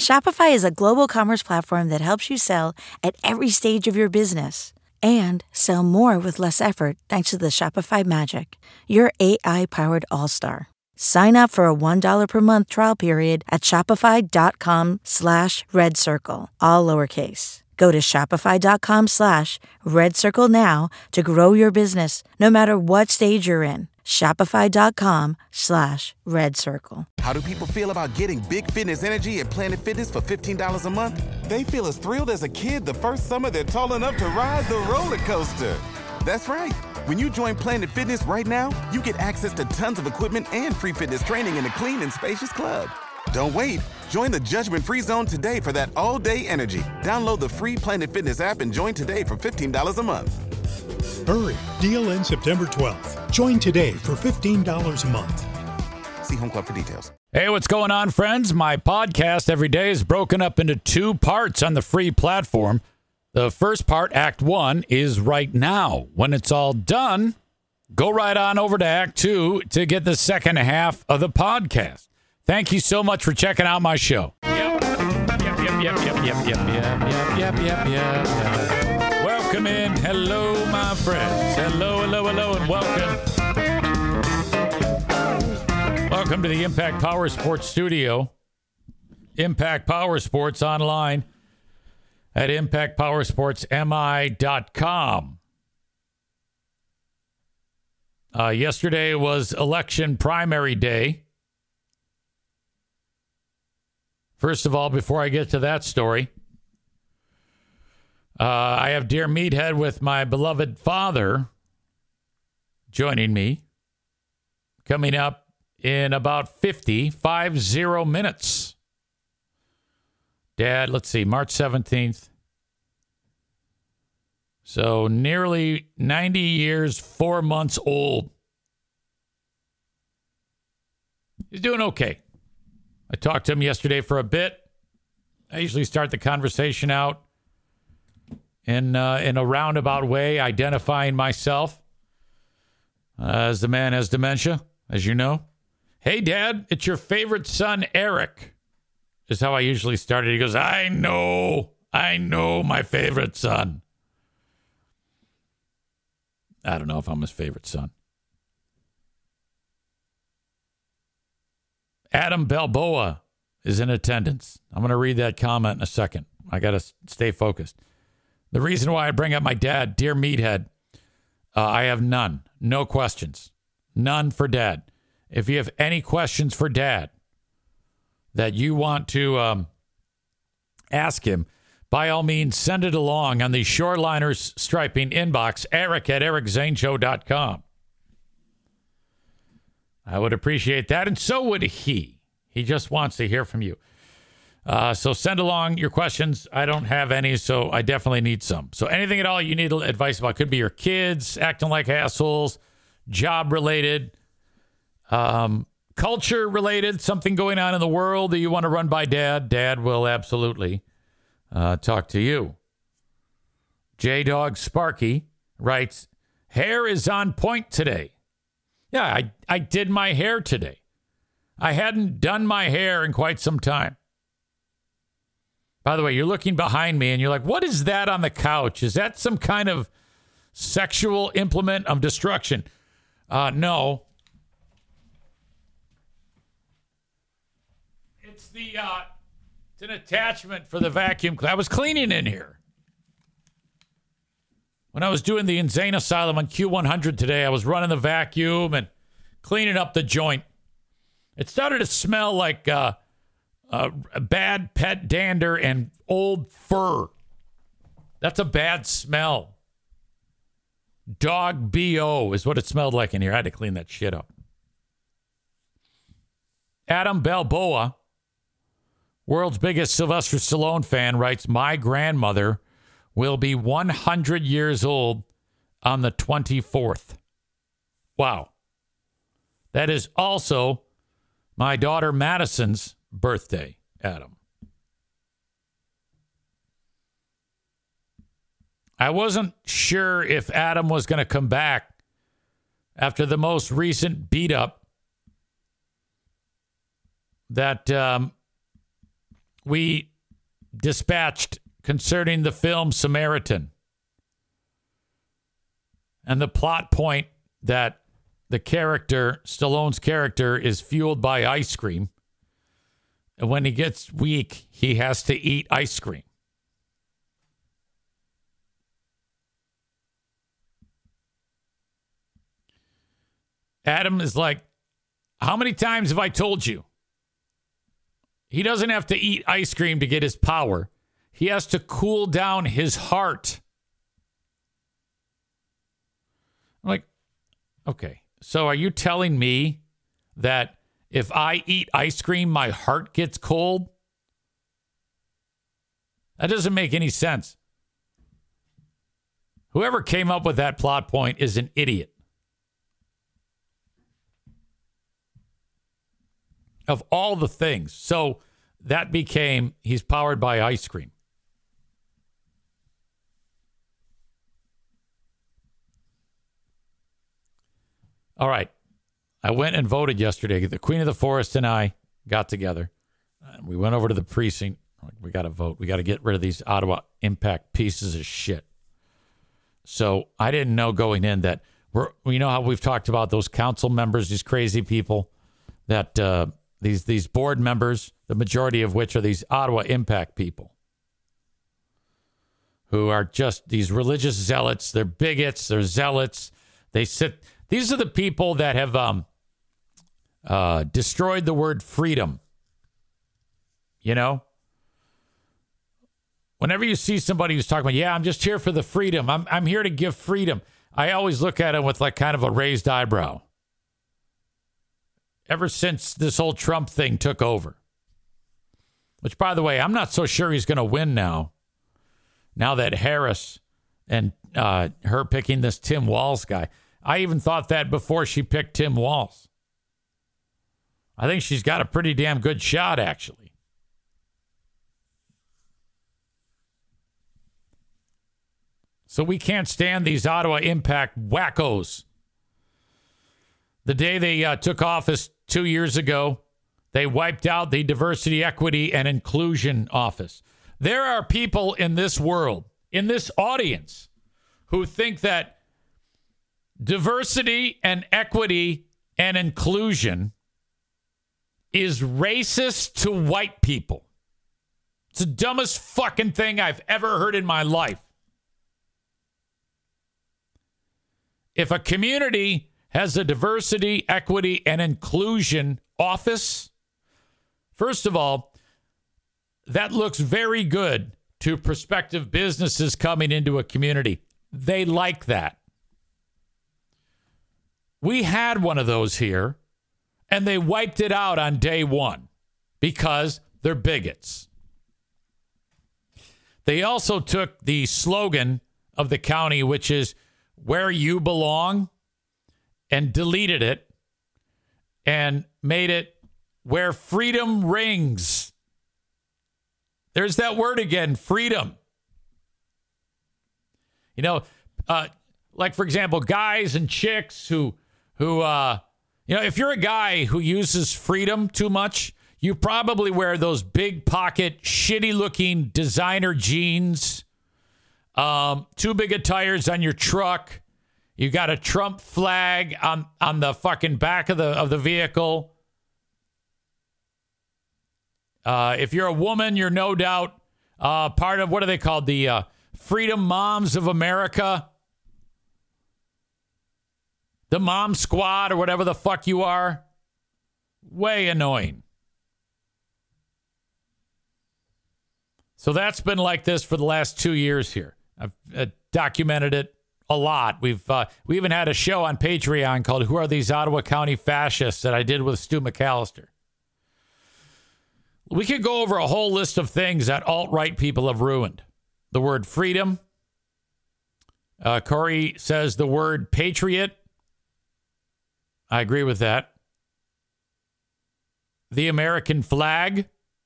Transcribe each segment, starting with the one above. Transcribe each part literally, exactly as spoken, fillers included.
Shopify is a global commerce platform that helps you sell at every stage of your business and sell more with less effort thanks to the Shopify Magic, your A I-powered all-star. Sign up for a one dollar per month trial period at shopify.com slash red circle, all lowercase. Go to shopify.com slash red circle now to grow your business no matter what stage you're in. Shopify.com slash red circle. How do people feel about getting big fitness energy at Planet Fitness for fifteen dollars a month? They feel as thrilled as a kid the first summer they're tall enough to ride the roller coaster. That's right. When you join Planet Fitness right now, you get access to tons of equipment and free fitness training in a clean and spacious club. Don't wait. Join the judgment-free zone today for that all-day energy. Download the free Planet Fitness app and join today for fifteen dollars a month. Hurry. Deal ends September twelfth. Join today for fifteen dollars a month. See Home Club for details. Hey, what's going on, friends? My podcast every day is broken up into two parts on the free platform. The first part, Act One, is right now. When it's all done, go right on over to Act Two to get the second half of the podcast. Thank you so much for checking out my show. Yep, yep, yep, yep, yep, yep, yep, yep, yep, yep, yep, yep. Welcome in. Hello, my friends. Hello, hello, hello, and welcome. Welcome to the Impact Power Sports Studio. Impact Power Sports online at impact power sports m i dot com. Uh, yesterday was election primary day. First of all, before I get to that story, uh, I have Dear Meathead with my beloved father joining me, coming up in about fifty, five zero minutes. Dad, let's see, March seventeenth. So nearly ninety years, four months old. He's doing okay. I talked to him yesterday for a bit. I usually start the conversation out in, uh, in a roundabout way, identifying myself uh, as the man has dementia, as you know. Hey, Dad, it's your favorite son, Eric. Is how I usually started. He goes, I know, I know my favorite son. I don't know if I'm his favorite son. Adam Balboa is in attendance. I'm going to read that comment in a second. I got to stay focused. The reason why I bring up my dad, Dear Meathead, uh, I have none. No questions. None for Dad. If you have any questions for Dad that you want to um, ask him, by all means, send it along on the Shoreliners Striping inbox, Eric at eric zane show dot com. I would appreciate that, and so would he. He just wants to hear from you. Uh, so send along your questions. I don't have any, so I definitely need some. So anything at all you need advice about, could be your kids acting like assholes, job-related, um, culture-related, something going on in the world that you want to run by Dad. Dad will absolutely uh, talk to you. J-Dog Sparky writes, hair is on point today. Yeah, I, I did my hair today. I hadn't done my hair in quite some time. By the way, you're looking behind me and you're like, what is that on the couch? Is that some kind of sexual implement of destruction? Uh, no. It's the, uh, it's an attachment for the vacuum. I was cleaning in here. When I was doing the Insane Asylum on Q one hundred today, I was running the vacuum and cleaning up the joint. It started to smell like uh, uh, a bad pet dander and old fur. That's a bad smell. Dog B O is what it smelled like in here. I had to clean that shit up. Adam Balboa, world's biggest Sylvester Stallone fan, writes, my grandmother will be one hundred years old on the twenty-fourth. Wow. That is also my daughter Madison's birthday, Adam. I wasn't sure if Adam was going to come back after the most recent beat up that um, we dispatched concerning the film Samaritan and the plot point that the character, Stallone's character, is fueled by ice cream. And when he gets weak, he has to eat ice cream. Adam is like, how many times have I told you? He doesn't have to eat ice cream to get his power. He has to cool down his heart. I'm like, okay, so are you telling me that if I eat ice cream, my heart gets cold? That doesn't make any sense. Whoever came up with that plot point is an idiot. Of all the things. So that became, he's powered by ice cream. All right. I went and voted yesterday. The Queen of the Forest and I got together. We went over to the precinct. We got to vote. We got to get rid of these Ottawa Impact pieces of shit. So I didn't know going in that we're, you know how we've talked about those council members, these crazy people that, uh, These these board members, the majority of which are these Ottawa Impact people who are just these religious zealots. They're bigots. They're zealots. They sit. These are the people that have um, uh, destroyed the word freedom. You know, whenever you see somebody who's talking about, yeah, I'm just here for the freedom. I'm I'm here to give freedom. I always look at it with like kind of a raised eyebrow. Ever since this whole Trump thing took over. Which, by the way, I'm not so sure he's going to win now. Now that Harris and uh, her picking this Tim Walz guy. I even thought that before she picked Tim Walz. I think she's got a pretty damn good shot, actually. So we can't stand these Ottawa Impact wackos. The day they uh, took office two years ago, they wiped out the Diversity, Equity, and Inclusion Office. There are people in this world, in this audience, who think that diversity and equity and inclusion is racist to white people. It's the dumbest fucking thing I've ever heard in my life. If a community has a diversity, equity, and inclusion office, first of all, that looks very good to prospective businesses coming into a community. They like that. We had one of those here, and they wiped it out on day one because they're bigots. They also took the slogan of the county, which is where you belong, and deleted it and made it where freedom rings. There's that word again, freedom. You know, uh, like, for example, guys and chicks who, who uh, you know, if you're a guy who uses freedom too much, you probably wear those big pocket, shitty looking designer jeans, um, too big of tires on your truck. You got a Trump flag on, on the fucking back of the of the vehicle. Uh, if you're a woman, you're no doubt uh, part of, what are they called? The uh, Freedom Moms of America. The Mom Squad or whatever the fuck you are. Way annoying. So that's been like this for the last two years here. I've uh, documented it a lot. We've uh, we even had a show on Patreon called Who Are These Ottawa County Fascists that I did with Stu McAllister. We could go over a whole list of things that alt-right people have ruined. The word freedom. Uh, Corey says the word patriot. I agree with that. The American flag.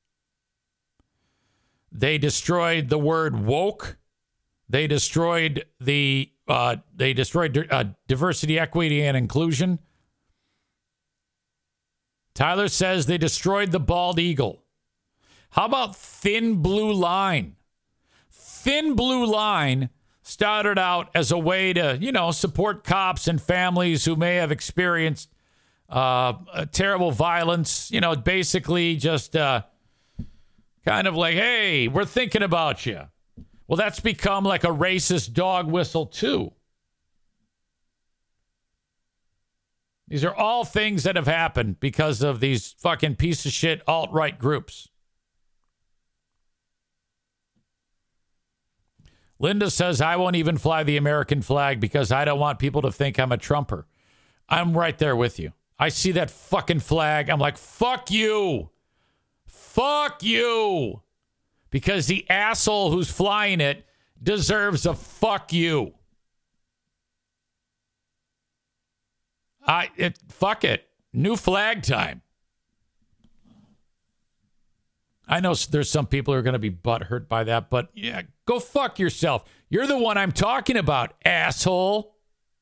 They destroyed the word woke. They destroyed the uh, they destroyed uh, diversity, equity, and inclusion. Tyler says they destroyed the bald eagle. How about Thin Blue Line? Thin Blue Line started out as a way to, you know, support cops and families who may have experienced uh, terrible violence. You know, basically just uh, kind of like, hey, we're thinking about you. Well, that's become like a racist dog whistle, too. These are all things that have happened because of these fucking piece of shit alt-right groups. Linda says, I won't even fly the American flag because I don't want people to think I'm a Trumper. I'm right there with you. I see that fucking flag. I'm like, fuck you. Fuck you. Because the asshole who's flying it deserves a fuck you. I it fuck it. New flag time. I know there's some people who are going to be butthurt by that, but yeah, go fuck yourself. You're the one I'm talking about, asshole.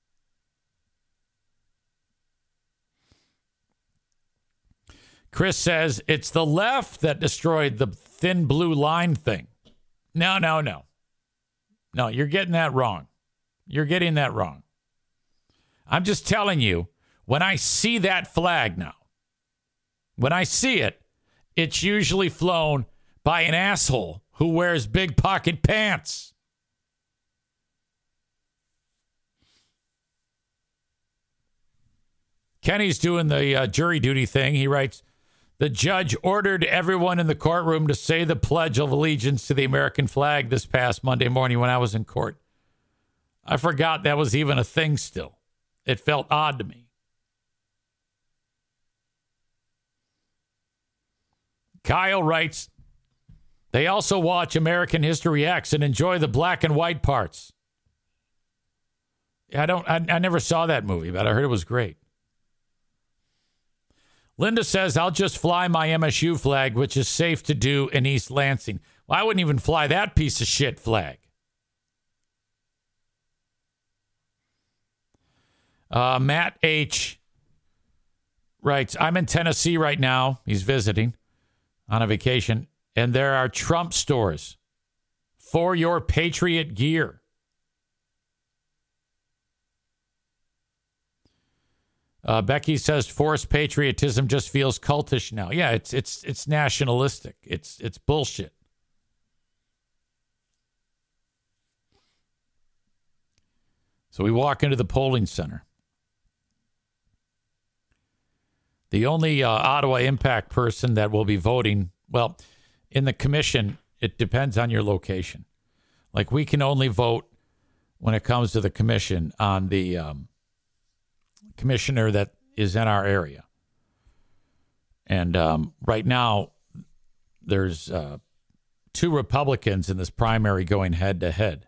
Chris says it's the left that destroyed the Thin Blue Line thing. No, no, no. No, you're getting that wrong. You're getting that wrong. I'm just telling you, when I see that flag now, when I see it, it's usually flown by an asshole who wears big pocket pants. Kenny's doing the uh, jury duty thing. He writes, the judge ordered everyone in the courtroom to say the Pledge of Allegiance to the American flag this past Monday morning when I was in court. I forgot that was even a thing still. It felt odd to me. Kyle writes, they also watch American History X and enjoy the black and white parts. I don't, I, I never saw that movie, but I heard it was great. Linda says, I'll just fly my M S U flag, which is safe to do in East Lansing. Well, I wouldn't even fly that piece of shit flag. Uh, Matt H. writes, I'm in Tennessee right now. He's visiting on a vacation. And there are Trump stores for your Patriot gear. Uh, Becky says forced patriotism just feels cultish now. Yeah, it's it's it's nationalistic. It's it's bullshit. So we walk into the polling center. The only uh, Ottawa Impact person that will be voting, well, in the commission, it depends on your location. Like we can only vote when it comes to the commission on the um, commissioner that is in our area. And um, right now, there's uh, two Republicans in this primary going head to head.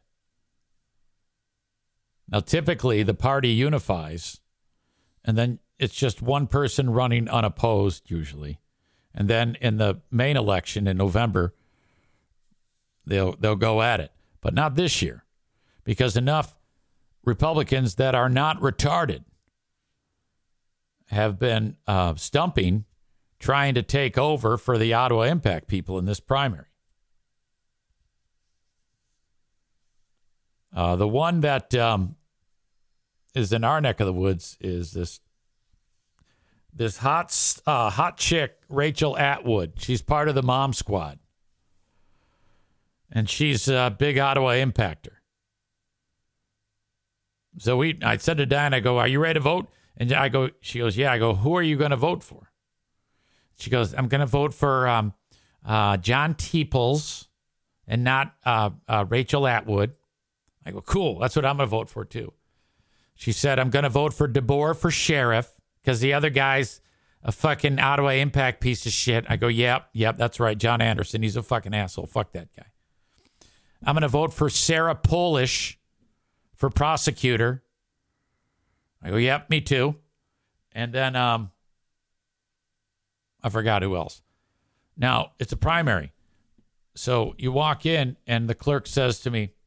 Now, typically, the party unifies, and then it's just one person running unopposed, usually. And then in the main election in November, they'll they'll go at it. But not this year, because enough Republicans that are not retarded have been uh, stumping, trying to take over for the Ottawa Impact people in this primary. Uh, the one that um, is in our neck of the woods is this this hot uh, hot chick, Rachel Atwood. She's part of the Mom Squad. And she's a big Ottawa Impactor. So we, I said to Diane, I go, are you ready to vote? And I go, she goes, yeah. I go, who are you going to vote for? She goes, I'm going to vote for um, uh, John Teeples and not uh, uh, Rachel Atwood. I go, cool. That's what I'm going to vote for, too. She said, I'm going to vote for DeBoer for sheriff because the other guy's a fucking Ottawa Impact piece of shit. I go, yep, yep, that's right. John Anderson, he's a fucking asshole. Fuck that guy. I'm going to vote for Sarah Polish for prosecutor. I go, yep, me too. And then um, I forgot who else. Now, it's a primary. So you walk in and the clerk says to me,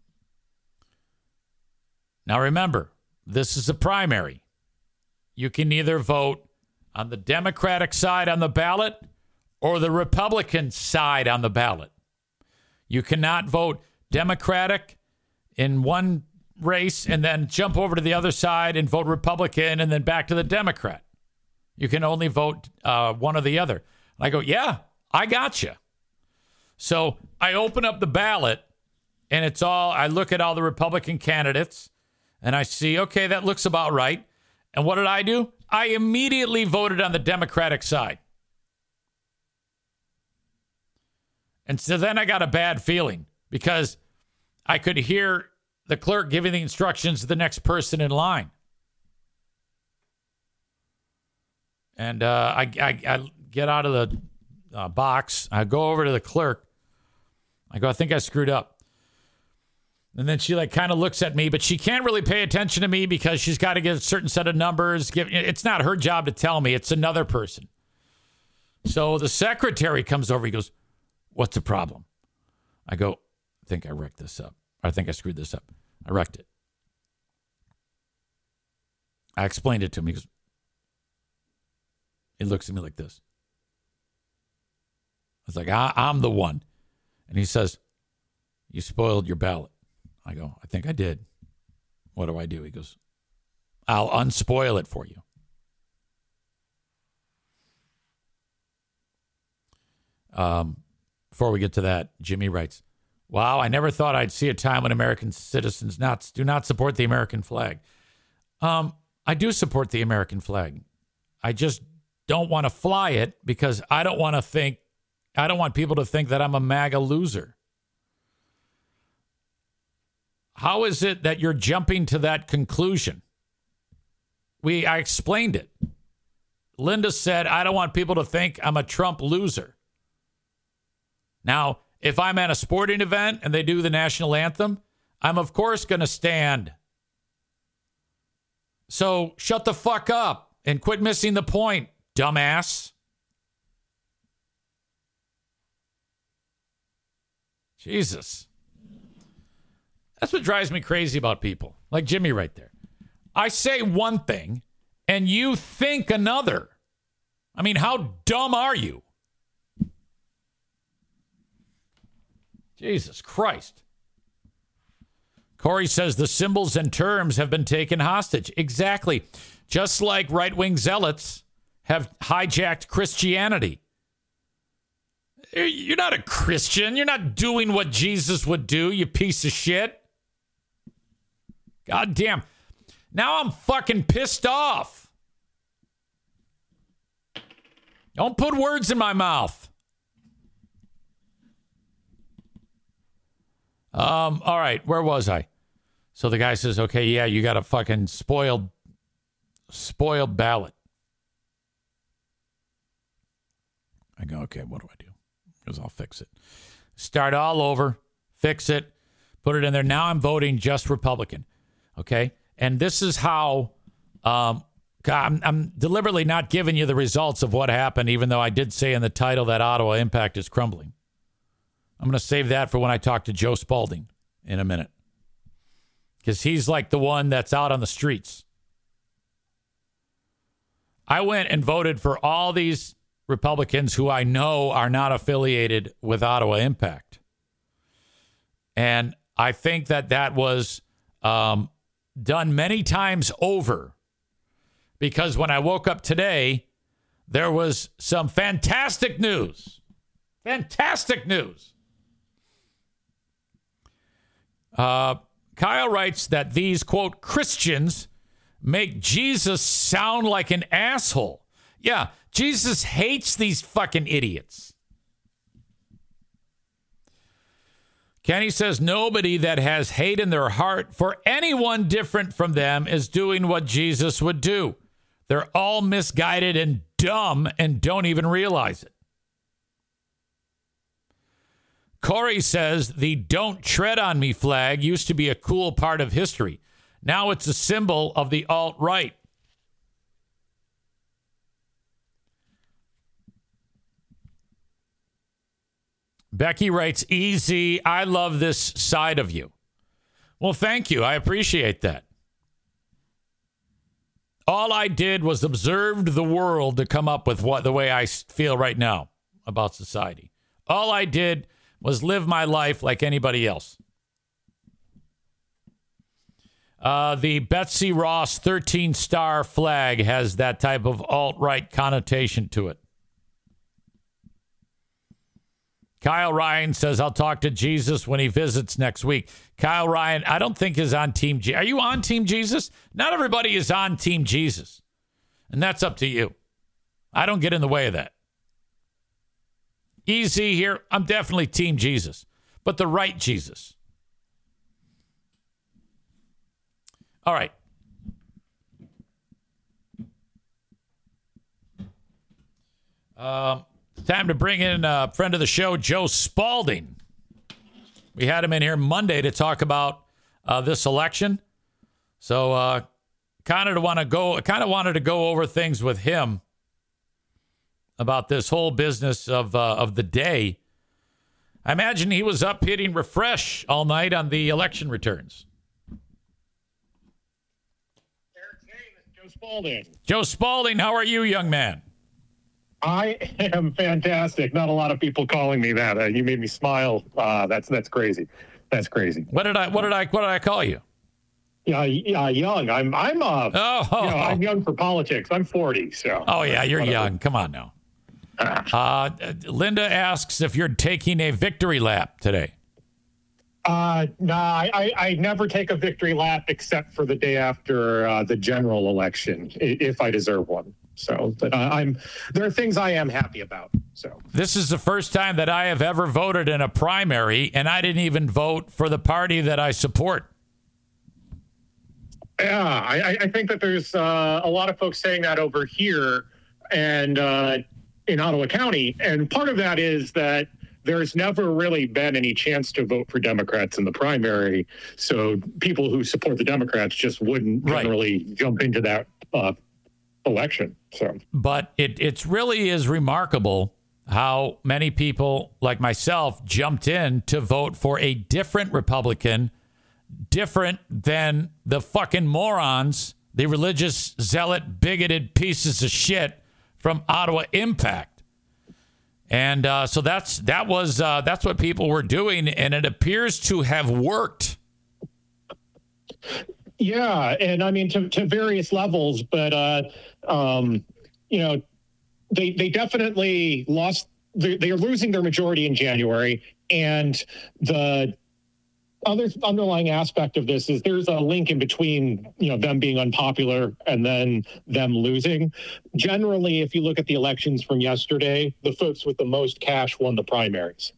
now remember, this is a primary. You can either vote on the Democratic side on the ballot or the Republican side on the ballot. You cannot vote Democratic in one race and then jump over to the other side and vote Republican and then back to the Democrat. You can only vote uh, one or the other. I go, yeah, I got you. So I open up the ballot and it's all, I look at all the Republican candidates and I see, okay, that looks about right. And what did I do? I immediately voted on the Democratic side. And so then I got a bad feeling because I could hear the clerk giving the instructions to the next person in line. And uh, I, I, I get out of the uh, box. I go over to the clerk. I go, I think I screwed up. And then she like kind of looks at me, but she can't really pay attention to me because she's got to get a certain set of numbers. Give, it's not her job to tell me. It's another person. So the secretary comes over. He goes, what's the problem? I go, I think I wrecked this up. I think I screwed this up. I wrecked it. I explained it to him. He goes, he looks at me like this. I was like, I, I'm the one. And he says, you spoiled your ballot. I go, I think I did. What do I do? He goes, I'll unspoil it for you. Um, before we get to that, Jimmy writes, wow, I never thought I'd see a time when American citizens not do not support the American flag. Um, I do support the American flag. I just don't want to fly it because I don't want to think, I don't want people to think that I'm a MAGA loser. How is it that you're jumping to that conclusion? We, I explained it. Linda said, I don't want people to think I'm a Trump loser. Now, if I'm at a sporting event and they do the national anthem, I'm of course going to stand. So shut the fuck up and quit missing the point, dumbass. Jesus. That's what drives me crazy about people. Like Jimmy right there. I say one thing and you think another. I mean, how dumb are you? Jesus Christ. Corey says the symbols and terms have been taken hostage. Exactly. Just like right-wing zealots have hijacked Christianity. You're not a Christian. You're not doing what Jesus would do, you piece of shit. God damn. Now I'm fucking pissed off. Don't put words in my mouth. Um, all right, where was I? So the guy says, okay, yeah, you got a fucking spoiled, spoiled ballot. I go, okay, what do I do? Because I'll fix it. Start all over, fix it, put it in there. Now I'm voting just Republican. Okay? And this is how um, I'm, I'm deliberately not giving you the results of what happened, even though I did say in the title that Ottawa Impact is crumbling. I'm going to save that for when I talk to Joe Spalding in a minute. Because he's like the one that's out on the streets. I went and voted for all these Republicans who I know are not affiliated with Ottawa Impact. And I think that that was um, done many times over. Because when I woke up today, there was some fantastic news. Fantastic news. Uh, Kyle writes that these, quote, Christians make Jesus sound like an asshole. Yeah, Jesus hates these fucking idiots. Kenny says nobody that has hate in their heart for anyone different from them is doing what Jesus would do. They're all misguided and dumb and don't even realize it. Corey says the "Don't Tread on Me" flag used to be a cool part of history. Now it's a symbol of the alt-right. Becky writes, easy, I love this side of you. Well, thank you. I appreciate that. All I did was observed the world to come up with what the way I feel right now. about society. All I did was live my life like anybody else. Uh, the Betsy Ross thirteen-star flag has that type of alt-right connotation to it. Kyle Ryan says, I'll talk to Jesus when he visits next week. Kyle Ryan, I don't think is on Team Jesus. Are you on Team Jesus? Not everybody is on Team Jesus. And that's up to you. I don't get in the way of that. Easy here. I'm definitely Team Jesus, but the right Jesus. All right. Um, time to bring in a friend of the show, Joe Spalding. We had him in here Monday to talk about uh, this election. So, uh, kind of want to go. Kind of wanted to go over things with him about this whole business of uh, of the day. I imagine he was up hitting refresh all night on the election returns. Joe Spalding. Joe Spalding, how are you, young man? I am fantastic. Not a lot of people calling me that. Uh, you made me smile. Uh, that's that's crazy. That's crazy. What did I what did I what did I call you? Yeah, yeah, young. I'm I'm uh oh, you know, I'm young for politics. I'm forty, so. Oh yeah, you're whatever. Young. Come on now. Uh, Linda asks if you're taking a victory lap today. Uh, nah, I, I never take a victory lap except for the day after uh, the general election, if I deserve one. So, but uh, I'm there are things I am happy about. So this is the first time that I have ever voted in a primary, and I didn't even vote for the party that I support. Yeah, I, I think that there's uh, a lot of folks saying that over here and uh, in Ottawa County, and part of that is that there's never really been any chance to vote for Democrats in the primary, so people who support the Democrats just wouldn't right. generally jump into that uh, election. So, but it it's really is remarkable how many people like myself jumped in to vote for a different Republican, different than the fucking morons, the religious zealot, bigoted pieces of shit from Ottawa Impact. And uh, so that's that was uh, that's what people were doing, and it appears to have worked. Yeah, and I mean to, to various levels, but uh, um, you know, they they definitely lost. They, they are losing their majority in January, and the other underlying aspect of this is there's a link in between, you know, them being unpopular and then them losing. Generally, if you look at the elections from yesterday, the folks with the most cash won the primaries.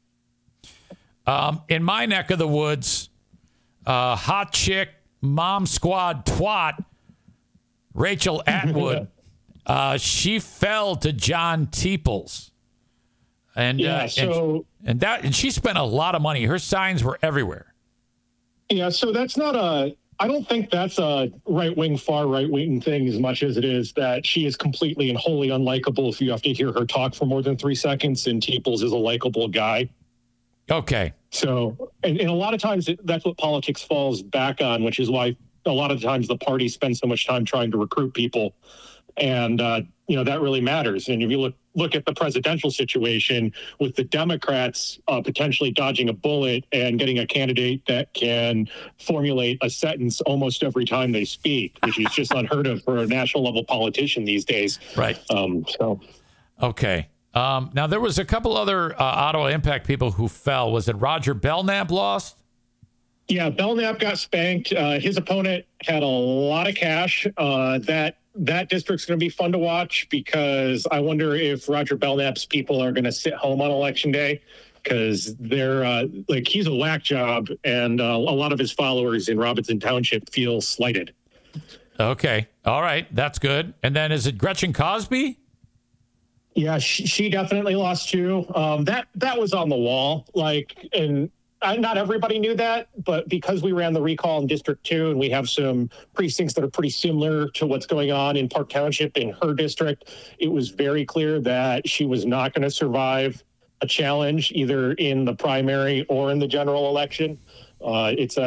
Um, in my neck of the woods, uh, hot chick, mom squad twat, Rachel Atwood, uh, she fell to John Teeples. And, yeah, uh, so, and, and that and she spent a lot of money. Her signs were everywhere. Yeah, so that's not a, I don't think that's a right-wing, far right-wing thing as much as it is that she is completely and wholly unlikable if you have to hear her talk for more than three seconds, and Teeples is a likable guy. Okay. So, and, and a lot of times it, that's what politics falls back on, which is why a lot of times the party spends so much time trying to recruit people. And, uh, you know, that really matters. And if you look look at the presidential situation with the Democrats uh, potentially dodging a bullet and getting a candidate that can formulate a sentence almost every time they speak, which is just unheard of for a national level politician these days. Right. Um, so, okay. Um, now, there was a couple other uh, Ottawa Impact people who fell. Was it Roger Belknap lost? Yeah, Belknap got spanked. Uh, his opponent had a lot of cash. Uh, that That district's going to be fun to watch because I wonder if Roger Belknap's people are going to sit home on election day because they're uh, like he's a whack job and uh, a lot of his followers in Robinson Township feel slighted. Okay. All right. That's good. And then is it Gretchen Cosby? Yeah, she, she definitely lost too. Um, that that was on the wall. Like, and Uh, not everybody knew that, but because we ran the recall in District two and we have some precincts that are pretty similar to what's going on in Park Township in her district, it was very clear that she was not going to survive a challenge either in the primary or in the general election. Uh, it's a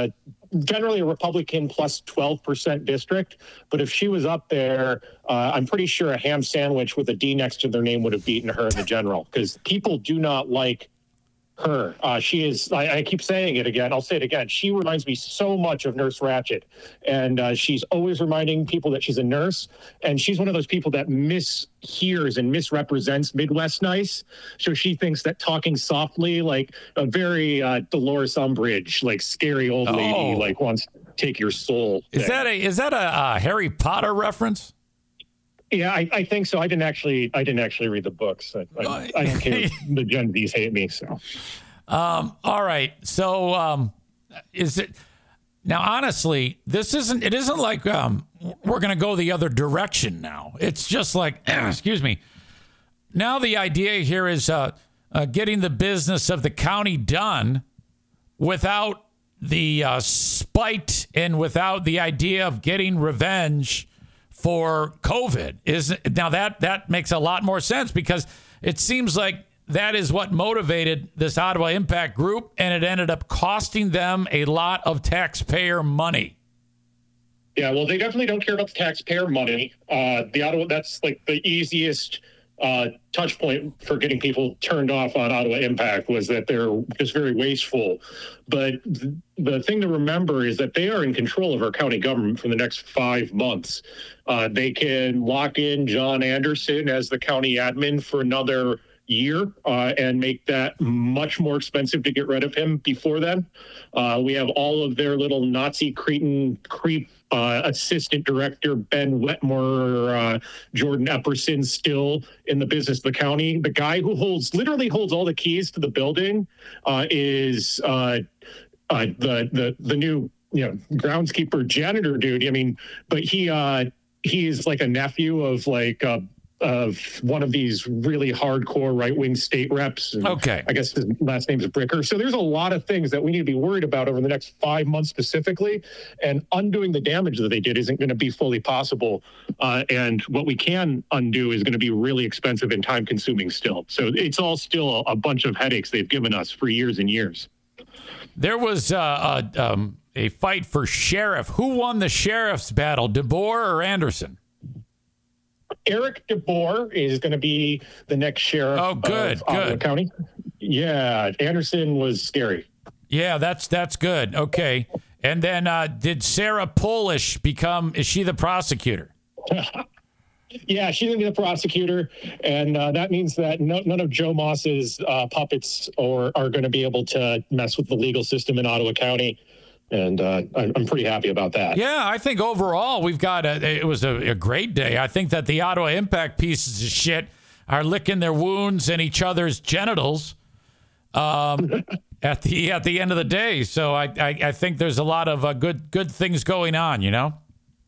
generally a Republican plus twelve percent district. But if she was up there, uh, I'm pretty sure a ham sandwich with a D next to their name would have beaten her in the general, because people do not like her. Uh, she is, I, I keep saying it again, I'll say it again. She reminds me so much of Nurse Ratched. And uh, she's always reminding people that she's a nurse. And she's one of those people that mishears and misrepresents Midwest nice. So she thinks that talking softly, like a very uh, Dolores Umbridge, like scary old lady, oh. like wants to take your soul. Is that a, is that a uh, Harry Potter reference? Yeah, I, I think so. I didn't actually. I didn't actually read the books. I, I, I don't care. The Gen Zs hate me. So, um, all right. So, um, is it now? Honestly, this isn't. It isn't like um, we're going to go the other direction now. It's just like, excuse me. Now the idea here is uh, uh, getting the business of the county done without the uh, spite and without the idea of getting revenge for COVID. Is now that that makes a lot more sense, because it seems like that is what motivated this Ottawa Impact Group, and it ended up costing them a lot of taxpayer money. Yeah, well, they definitely don't care about the taxpayer money. Uh, the Ottawa, that's like the easiest uh, touch point for getting people turned off on Ottawa Impact, was that they're just very wasteful. But th- the thing to remember is that they are in control of our county government for the next five months. Uh, they can lock in John Anderson as the county admin for another year uh, and make that much more expensive to get rid of him before then. Uh, we have all of their little Nazi cretin creep uh, assistant director, Ben Wetmore, uh, Jordan Epperson, still in the business of the county. The guy who holds, literally holds all the keys to the building uh, is uh, uh, the, the, the new, you know, groundskeeper janitor dude. I mean, but he, uh, he's like a nephew of like, uh, of one of these really hardcore right-wing state reps. And okay. I guess his last name is Bricker. So there's a lot of things that we need to be worried about over the next five months specifically, and undoing the damage that they did isn't going to be fully possible. Uh, and what we can undo is going to be really expensive and time-consuming still. So it's all still a, a bunch of headaches they've given us for years and years. There was uh, a, um, a fight for sheriff. Who won the sheriff's battle, DeBoer or Anderson? Eric DeBoer is going to be the next sheriff oh, good, of Ottawa good. County. Yeah, Anderson was scary. Yeah, that's that's good. Okay. And then uh, did Sarah Polish become, is she the prosecutor? Yeah, she's going to be the prosecutor. And uh, that means that no, none of Joe Moss's uh, puppets or are going to be able to mess with the legal system in Ottawa County. And uh, I'm pretty happy about that. Yeah, I think overall we've got a, it was a, a great day. I think that the Ottawa Impact pieces of shit are licking their wounds in each other's genitals um, at the at the end of the day. So I I, I think there's a lot of uh, good good things going on, you know?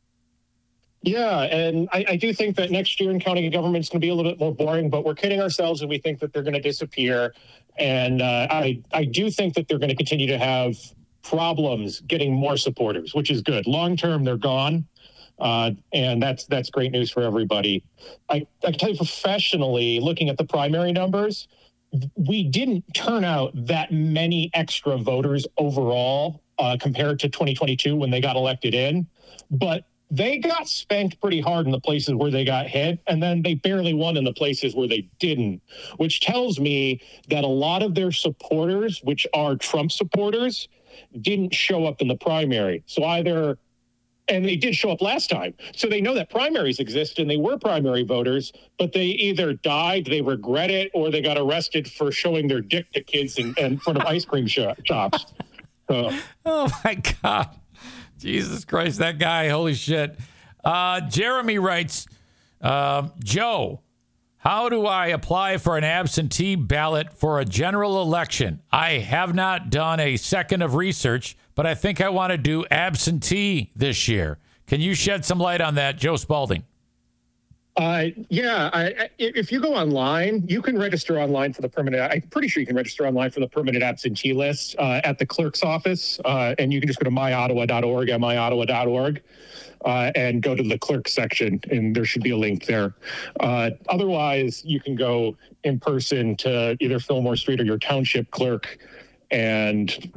Yeah, and I, I do think that next year in county government is going to be a little bit more boring, but we're kidding ourselves and we think that they're going to disappear. And uh, I, I do think that they're going to continue to have problems getting more supporters, which is good. Long term, they're gone. Uh, and that's that's great news for everybody. I, I can tell you professionally, looking at the primary numbers, we didn't turn out that many extra voters overall uh, compared to twenty twenty-two when they got elected in. But they got spanked pretty hard in the places where they got hit, and then they barely won in the places where they didn't, which tells me that a lot of their supporters, which are Trump supporters, didn't show up in the primary. So either, and they did show up last time. So they know that primaries exist and they were primary voters, but they either died, they regret it, or they got arrested for showing their dick to kids in, in front of ice cream shops. So. Oh my God. Jesus Christ, that guy, holy shit. Uh, Jeremy writes, uh, Joe, how do I apply for an absentee ballot for a general election? I have not done a second of research, but I think I want to do absentee this year. Can you shed some light on that, Joe Spalding? Uh, yeah, I, I, if you go online, you can register online for the permanent. I'm pretty sure you can register online for the permanent absentee list uh, at the clerk's office, uh, and you can just go to my ottawa dot org, m i ottawa dot org. Uh, and go to the clerk section, and there should be a link there. Uh, otherwise, you can go in person to either Fillmore Street or your township clerk and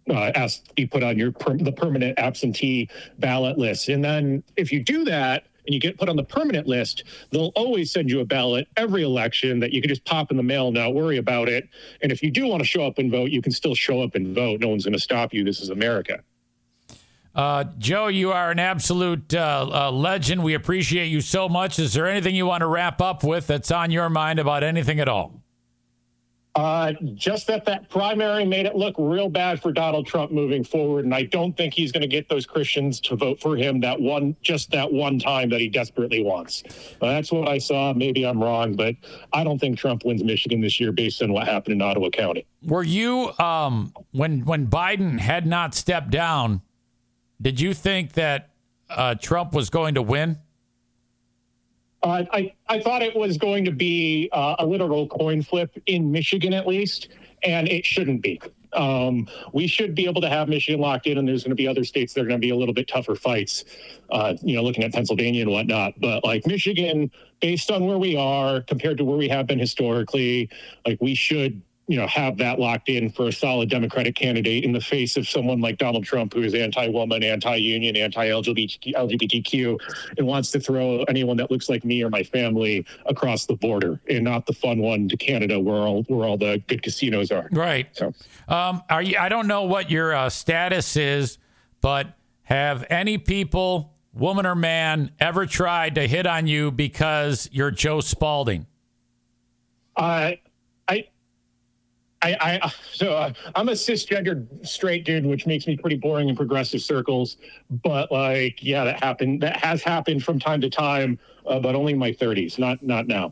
uh, ask to be put on your per- the permanent absentee ballot list. And then if you do that and you get put on the permanent list, they'll always send you a ballot every election that you can just pop in the mail and not worry about it. And if you do want to show up and vote, you can still show up and vote. No one's going to stop you. This is America. Uh, Joe, you are an absolute uh, uh, legend. We appreciate you so much. Is there anything you want to wrap up with that's on your mind about anything at all? Uh, just that that primary made it look real bad for Donald Trump moving forward, and I don't think he's going to get those Christians to vote for him that one, just that one time that he desperately wants. Uh, that's what I saw. Maybe I'm wrong, but I don't think Trump wins Michigan this year based on what happened in Ottawa County. Were you, um, when when Biden had not stepped down, did you think that uh, Trump was going to win? Uh, I, I thought it was going to be uh, a literal coin flip in Michigan, at least, and it shouldn't be. Um, we should be able to have Michigan locked in, and there's going to be other states that are going to be a little bit tougher fights, uh, you know, looking at Pennsylvania and whatnot. But like Michigan, based on where we are compared to where we have been historically, like we should, you know, have that locked in for a solid Democratic candidate in the face of someone like Donald Trump, who is anti-woman, anti-union, anti-L G B T Q, and wants to throw anyone that looks like me or my family across the border, and not the fun one to Canada where all where all the good casinos are. Right. So, um, are you? I don't know what your uh, status is, but have any people, woman or man, ever tried to hit on you because you're Joe Spalding? Uh, I. I, I so uh, I'm a cisgendered straight dude, which makes me pretty boring in progressive circles. But like, yeah, that happened. That has happened from time to time, uh, but only in my thirties, not not now.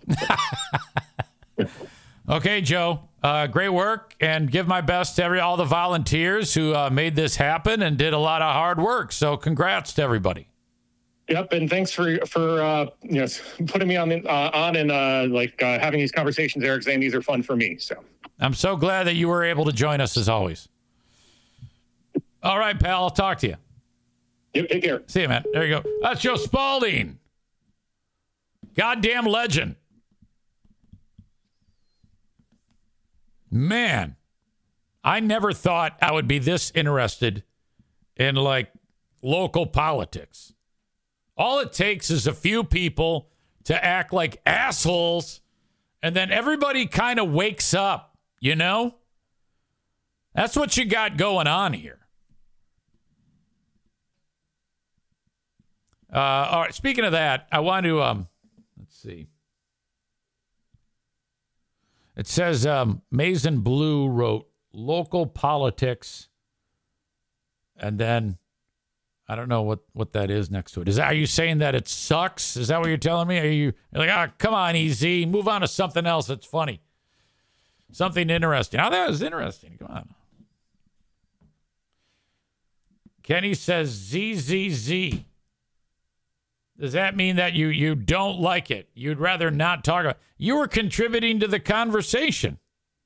Okay, Joe. Uh, great work, and give my best to every all the volunteers who uh, made this happen and did a lot of hard work. So, congrats to everybody. Yep, and thanks for for uh, you know putting me on uh, on and uh, like uh, having these conversations, Eric. Saying these are fun for me. So. I'm so glad that you were able to join us as always. All right, pal. I'll talk to you. Yep, take care. See you, man. There you go. That's Joe Spalding. Goddamn legend. Man, I never thought I would be this interested in like local politics. All it takes is a few people to act like assholes, and then everybody kind of wakes up. You know, that's what you got going on here. Uh, all right. Speaking of that, I want to, um, let's see. It says um, Mason Blue wrote local politics. And then I don't know what, what that is next to it. Is that, are you saying that it sucks? Is that what you're telling me? Are you you're like, ah, come on, E Z, move on to something else that's funny. Something interesting. Oh, that was interesting. Come on. Kenny says Z Z Z. Does that mean that you, you don't like it? You'd rather not talk about it? You were contributing to the conversation.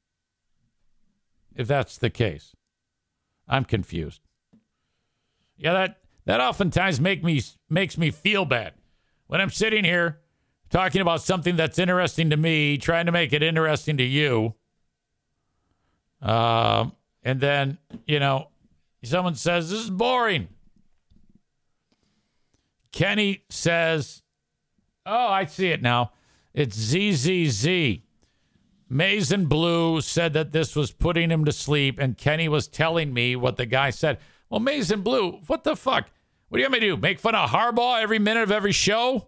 If that's the case. I'm confused. Yeah, that, that oftentimes make me makes me feel bad. When I'm sitting here talking about something that's interesting to me, trying to make it interesting to you. Um, and then, you know, someone says, this is boring. Kenny says, oh, I see it now. It's Z Z Z. Mason Blue said that this was putting him to sleep, and Kenny was telling me what the guy said. Well, Mason Blue, what the fuck? What do you want me to do? Make fun of Harbaugh every minute of every show?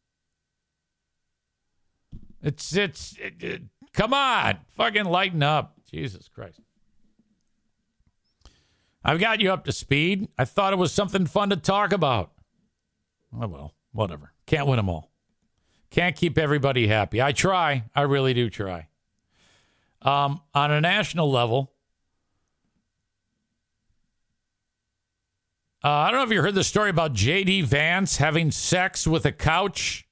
It's, it's, it, it, come on. Fucking lighten up. Jesus Christ. I've got you up to speed. I thought it was something fun to talk about. Oh, well, whatever. Can't win them all. Can't keep everybody happy. I try. I really do try. Um, on a national level, uh, I don't know if you heard the story about J D Vance having sex with a couch.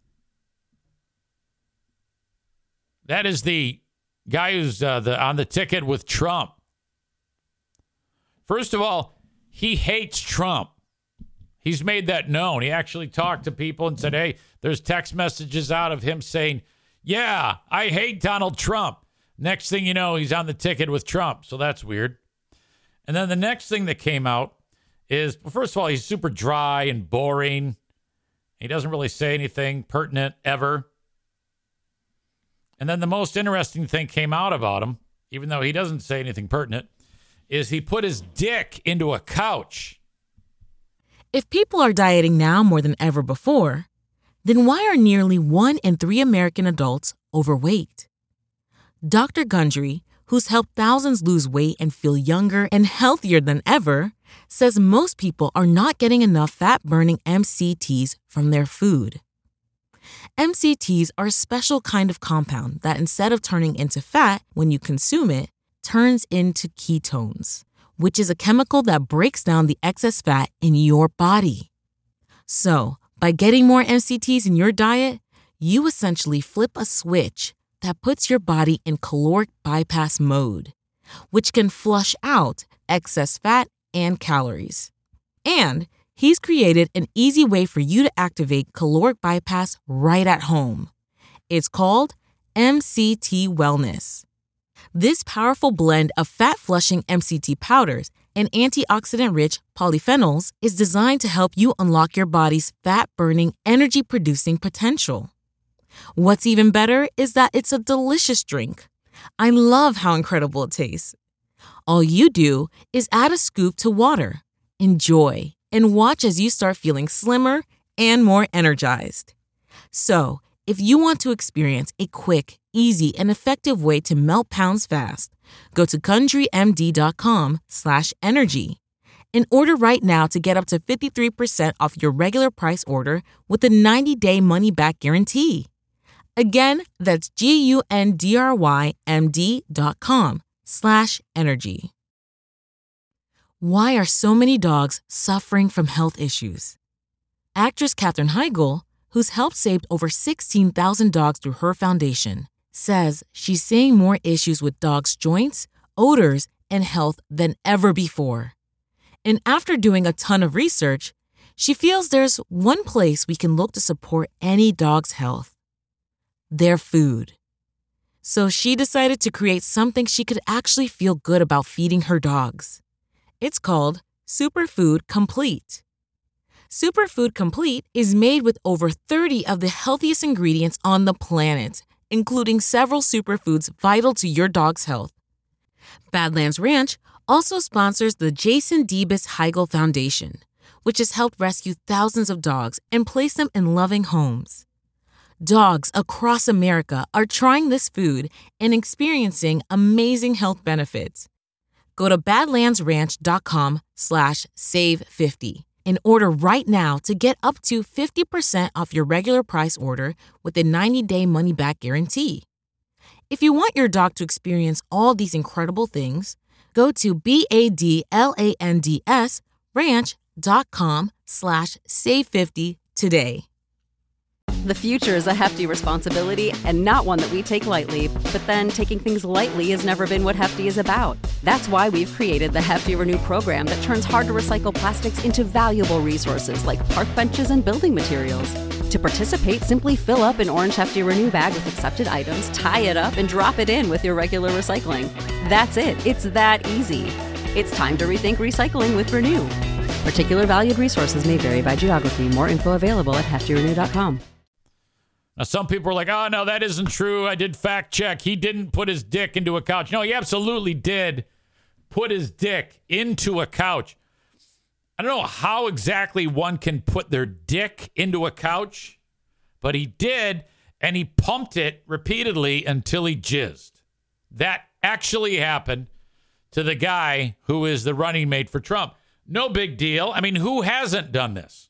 That is the guy who's uh, the on the ticket with Trump. First of all, he hates Trump. He's made that known. He actually talked to people and said, hey, there's text messages out of him saying, yeah, I hate Donald Trump. Next thing you know, he's on the ticket with Trump. So that's weird. And then the next thing that came out is, well, first of all, he's super dry and boring. He doesn't really say anything pertinent ever. And then the most interesting thing came out about him, even though he doesn't say anything pertinent, is he put his dick into a couch. If people are dieting now more than ever before, then why are nearly one in three American adults overweight? Doctor Gundry, who's helped thousands lose weight and feel younger and healthier than ever, says most people are not getting enough fat-burning M C Ts from their food. M C Ts are a special kind of compound that, instead of turning into fat when you consume it, turns into ketones, which is a chemical that breaks down the excess fat in your body. So, by getting more M C Ts in your diet, you essentially flip a switch that puts your body in caloric bypass mode, which can flush out excess fat and calories. And he's created an easy way for you to activate caloric bypass right at home. It's called M C T Wellness. This powerful blend of fat-flushing M C T powders and antioxidant-rich polyphenols is designed to help you unlock your body's fat-burning, energy-producing potential. What's even better is that it's a delicious drink. I love how incredible it tastes. All you do is add a scoop to water, enjoy, and watch as you start feeling slimmer and more energized. So, if you want to experience a quick, easy, and effective way to melt pounds fast, go to GundryMD.com slash energy and order right now to get up to fifty-three percent off your regular price order with a ninety-day money-back guarantee. Again, that's G-U-N-D-R-Y-M-D dot com slash energy. Why are so many dogs suffering from health issues? Actress Katherine Heigl, who's helped save over sixteen thousand dogs through her foundation, says she's seeing more issues with dogs' joints, odors, and health than ever before. And after doing a ton of research, she feels there's one place we can look to support any dog's health: their food. So she decided to create something she could actually feel good about feeding her dogs. It's called Superfood Complete. Superfood Complete is made with over thirty of the healthiest ingredients on the planet, including several superfoods vital to your dog's health. Badlands Ranch also sponsors the Jason Debus Heigl Foundation, which has helped rescue thousands of dogs and place them in loving homes. Dogs across America are trying this food and experiencing amazing health benefits. Go to badlandsranch.com slash save 50 and order right now to get up to fifty percent off your regular price order with a ninety-day money-back guarantee. If you want your dog to experience all these incredible things, go to B-A-D-L-A-N-D-S ranch.com slash save 50 today. The future is a hefty responsibility and not one that we take lightly. But then taking things lightly has never been what Hefty is about. That's why we've created the Hefty Renew program that turns hard-to-recycle plastics into valuable resources like park benches and building materials. To participate, simply fill up an orange Hefty Renew bag with accepted items, tie it up, and drop it in with your regular recycling. That's it. It's that easy. It's time to rethink recycling with Renew. Particular valued resources may vary by geography. More info available at hefty renew dot com. Now, some people are like, oh, no, that isn't true. I did fact check. He didn't put his dick into a couch. No, he absolutely did put his dick into a couch. I don't know how exactly one can put their dick into a couch, but he did, and he pumped it repeatedly until he jizzed. That actually happened to the guy who is the running mate for Trump. No big deal. I mean, who hasn't done this?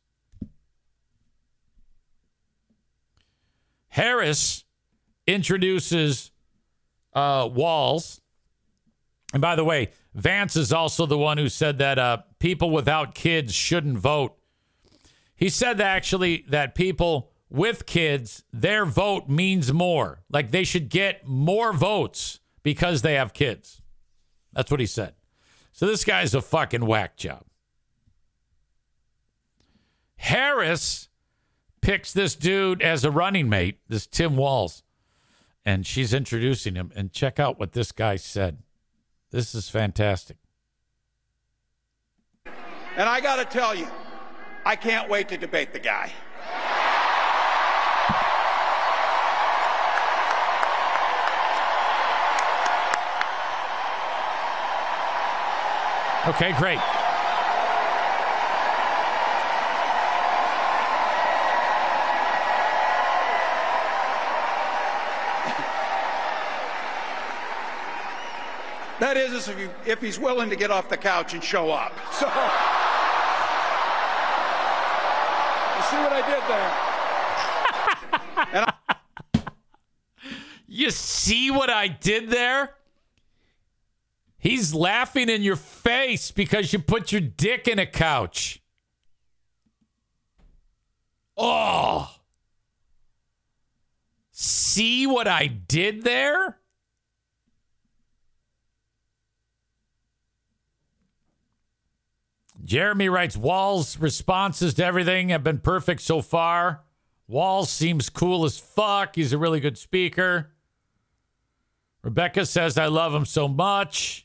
Harris introduces uh, Walz. And by the way, Vance is also the one who said that uh, people without kids shouldn't vote. He said that actually that people with kids, their vote means more. Like they should get more votes because they have kids. That's what he said. So this guy's a fucking whack job. Harris picks this dude as a running mate, this Tim Walz, and she's introducing him. And check out what this guy said. This is fantastic. And I got to tell you, I can't wait to debate the guy. Okay, great. That is, if, you, if he's willing to get off the couch and show up. So, you see what I did there? And I- you see what I did there? He's laughing in your face because you put your dick in a couch. Oh. See what I did there? Jeremy writes, Walls' responses to everything have been perfect so far. Walls seems cool as fuck. He's a really good speaker. Rebecca says, I love him so much.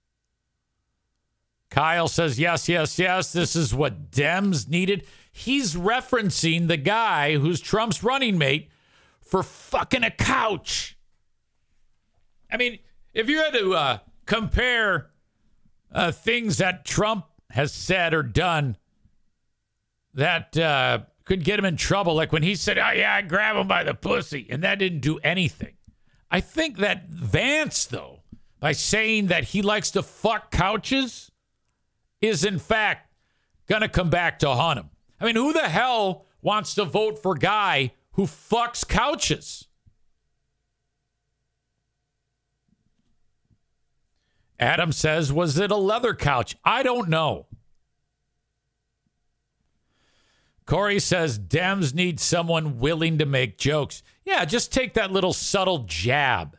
Kyle says, yes, yes, yes. This is what Dems needed. He's referencing the guy who's Trump's running mate for fucking a couch. I mean, if you had to uh, compare uh, things that Trump has said or done that uh, could get him in trouble, like when he said, oh, yeah, I grab him by the pussy, and that didn't do anything. I think that Vance, though, by saying that he likes to fuck couches, is in fact going to come back to haunt him. I mean, who the hell wants to vote for a guy who fucks couches? Adam says, was it a leather couch? I don't know. Corey says, Dems need someone willing to make jokes. Yeah, just take that little subtle jab.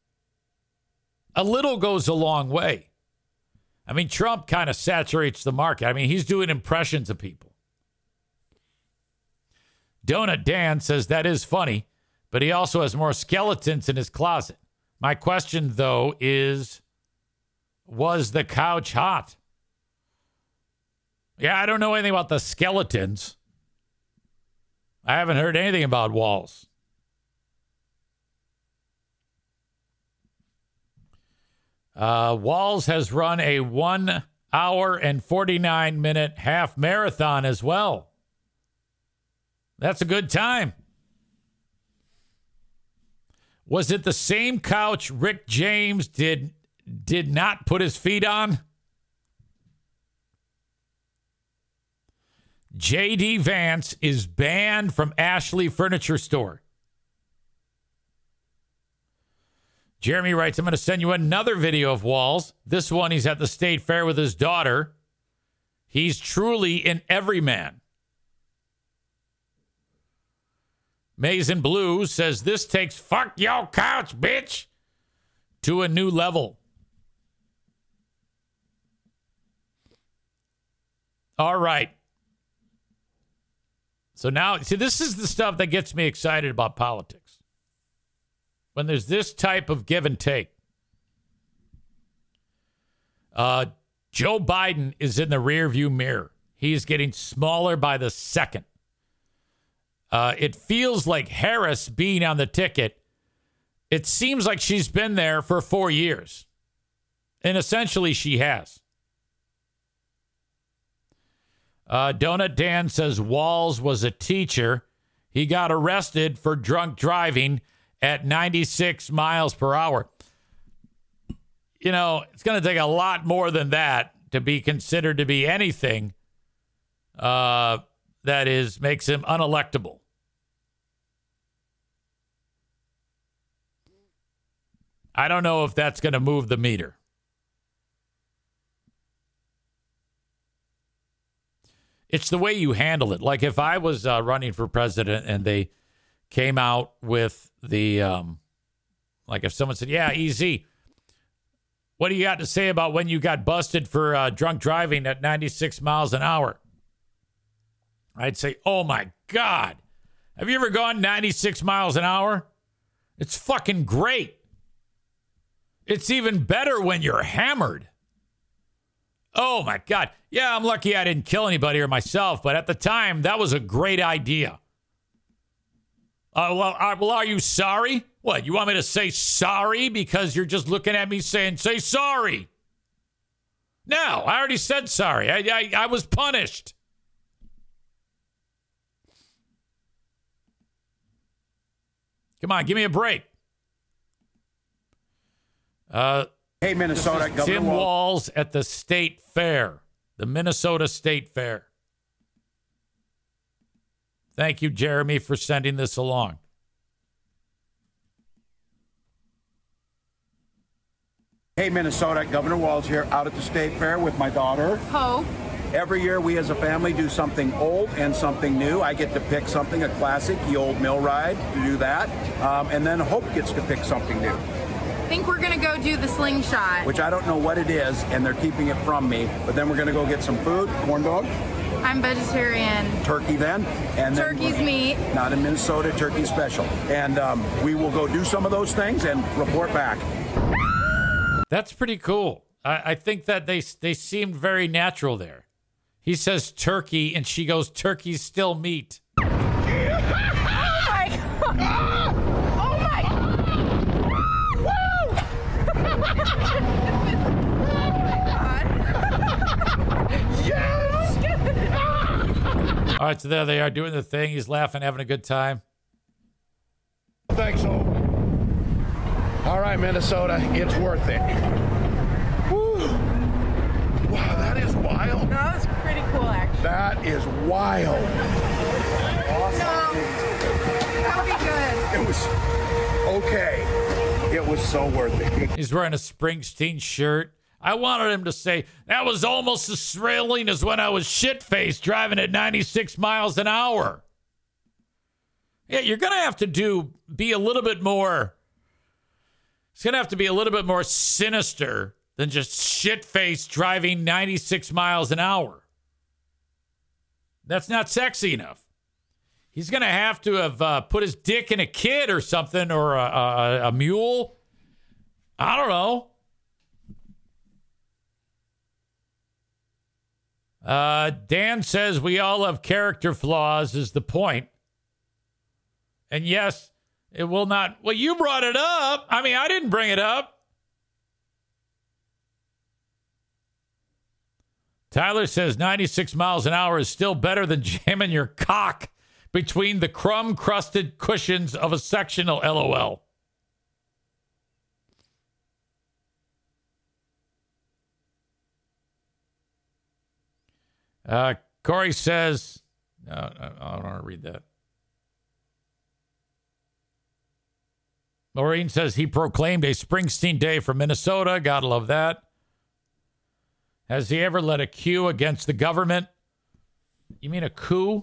A little goes a long way. I mean, Trump kind of saturates the market. I mean, he's doing impressions of people. Donut Dan says, that is funny, but he also has more skeletons in his closet. My question, though, is, was the couch hot? Yeah, I don't know anything about the skeletons. I haven't heard anything about Walls. Uh, Walls has run a one hour and forty-nine minute half marathon as well. That's a good time. Was it the same couch Rick James did did not put his feet on? J D Vance is banned from Ashley Furniture Store. Jeremy writes, I'm going to send you another video of Walls. This one, he's at the state fair with his daughter. He's truly an everyman. Mason Blue says, this takes fuck your couch, bitch, to a new level. All right. So now, see, this is the stuff that gets me excited about politics. When there's this type of give and take. Uh, Joe Biden is in the rearview mirror. He's getting smaller by the second. Uh, it feels like Harris being on the ticket, it seems like she's been there for four years. And essentially she has. Uh, Donut Dan says Walls was a teacher. He got arrested for drunk driving at ninety-six miles per hour. You know, it's going to take a lot more than that to be considered to be anything uh, that is makes him unelectable. I don't know if that's going to move the meter. It's the way you handle it. Like if I was uh, running for president and they came out with the, um, like if someone said, yeah, easy. What do you got to say about when you got busted for uh, drunk driving at ninety-six miles an hour? I'd say, oh my God. Have you ever gone ninety-six miles an hour? It's fucking great. It's even better when you're hammered. Oh, my God. Yeah, I'm lucky I didn't kill anybody or myself, but at the time, that was a great idea. Uh, well, uh, well, are you sorry? What, you want me to say sorry because you're just looking at me saying, say sorry? No, I already said sorry. I, I, I was punished. Come on, give me a break. Uh, hey, Minnesota. Governor Tim Wal- Walz at the State Fair, the Minnesota State Fair. Thank you, Jeremy, for sending this along. Hey, Minnesota. Governor Walz here out at the State Fair with my daughter. Ho. Every year we as a family do something old and something new. I get to pick something, a classic, the old mill ride, to do that. Um, and then Hope gets to pick something new. I think we're going to go do the slingshot. Which I don't know what it is, and they're keeping it from me. But then we're going to go get some food, corn dog. I'm vegetarian. Turkey then. And Turkey's then, meat. Not in Minnesota, turkey special. And um, we will go do some of those things and report back. That's pretty cool. I, I think that they they seemed very natural there. He says turkey, and she goes, turkey's still meat. Oh, my God. Oh, my God. Yes! All right, so there they are doing the thing. He's laughing, having a good time. Thanks, Hope. All right, Minnesota, it's worth it. Woo. Wow, that is wild. No, that was pretty cool, actually. That is wild. No, that'll be good. It was okay. It was so worth it. He's wearing a Springsteen shirt. I wanted him to say, that was almost as thrilling as when I was shit-faced driving at ninety-six miles an hour. Yeah, you're going to have to do, be a little bit more, it's going to have to be a little bit more sinister than just shit-faced driving ninety-six miles an hour. That's not sexy enough. He's going to have to have uh, put his dick in a kid or something, or a, a, a mule. I don't know. Uh, Dan says we all have character flaws is the point. And yes, it will not. Well, you brought it up. I mean, I didn't bring it up. Tyler says ninety-six miles an hour is still better than jamming your cock between the crumb-crusted cushions of a sectional, LOL. Uh, Corey says, no, I don't want to read that. Maureen says he proclaimed a Springsteen Day for Minnesota. Gotta love that. Has he ever led a coup against the government? You mean a coup?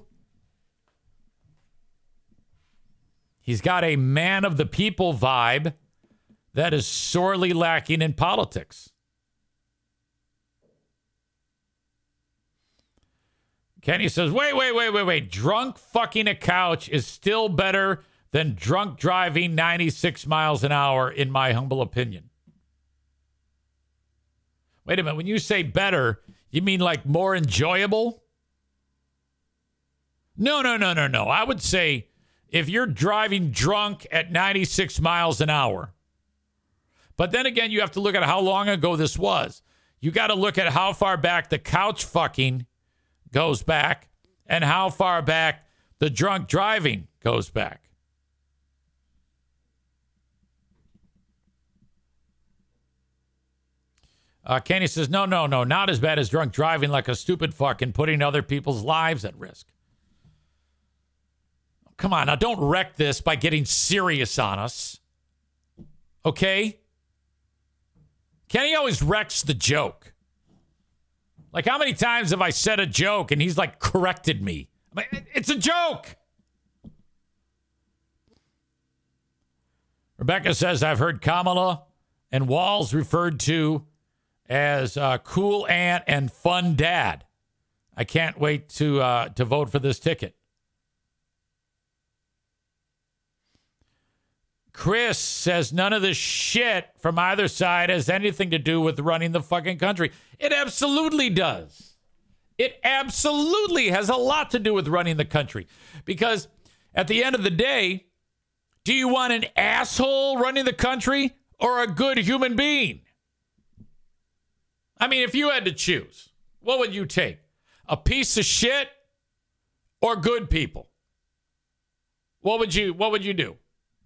He's got a man of the people vibe that is sorely lacking in politics. Kenny says, wait, wait, wait, wait, wait. Drunk fucking a couch is still better than drunk driving ninety-six miles an hour, in my humble opinion. Wait a minute. When you say better, you mean like more enjoyable? No, no, no, no, no. I would say if you're driving drunk at ninety-six miles an hour, but then again, you have to look at how long ago this was. You got to look at how far back the couch fucking goes back and how far back the drunk driving goes back. Uh, Kenny says, no, no, no, not as bad as drunk driving like a stupid fuck and putting other people's lives at risk. Come on, now don't wreck this by getting serious on us. Okay? Kenny always wrecks the joke. Like, how many times have I said a joke and he's like corrected me? I mean, it's a joke. Rebecca says, I've heard Kamala and Walz referred to as uh, cool aunt and fun dad. I can't wait to uh, to vote for this ticket. Chris says none of this shit from either side has anything to do with running the fucking country. It absolutely does. It absolutely has a lot to do with running the country. Because at the end of the day, do you want an asshole running the country or a good human being? I mean, if you had to choose, what would you take? A piece of shit or good people? What would you what would you do?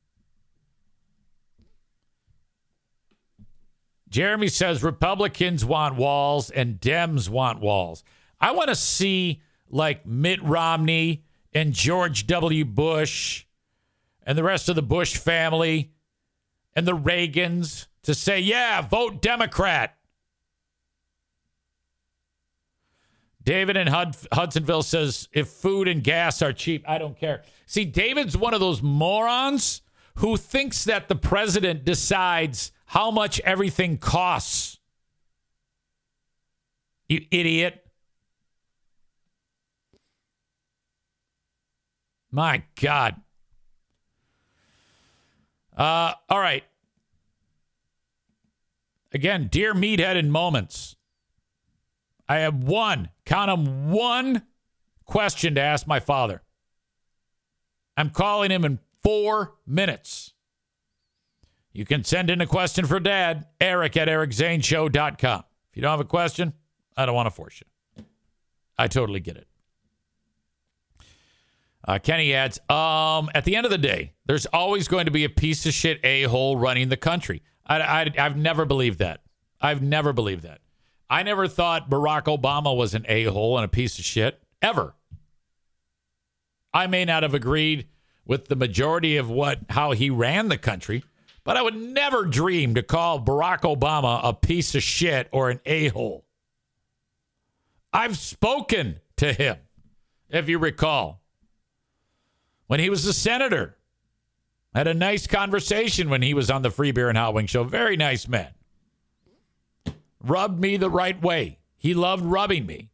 Jeremy says Republicans want walls and Dems want walls. I want to see like Mitt Romney and George W. Bush and the rest of the Bush family and the Reagans to say, yeah, vote Democrat. David in Hud- Hudsonville says, if food and gas are cheap, I don't care. See, David's one of those morons who thinks that the president decides how much everything costs. You idiot. My God. Uh, all right. Again, dear Meathead in Moments. I have one, count them, one question to ask my father. I'm calling him in four minutes. You can send in a question for Dad, Eric at eric zane show dot com. If you don't have a question, I don't want to force you. I totally get it. Uh, Kenny adds, um, at the end of the day, there's always going to be a piece of shit a-hole running the country. I, I, I've never believed that. I've never believed that. I never thought Barack Obama was an a-hole and a piece of shit, ever. I may not have agreed with the majority of what how he ran the country, but I would never dream to call Barack Obama a piece of shit or an a-hole. I've spoken to him, if you recall, when he was a senator. Had a nice conversation when he was on the Free Beer and Hot Wing Show. Very nice man. Rubbed me the right way. He loved rubbing me.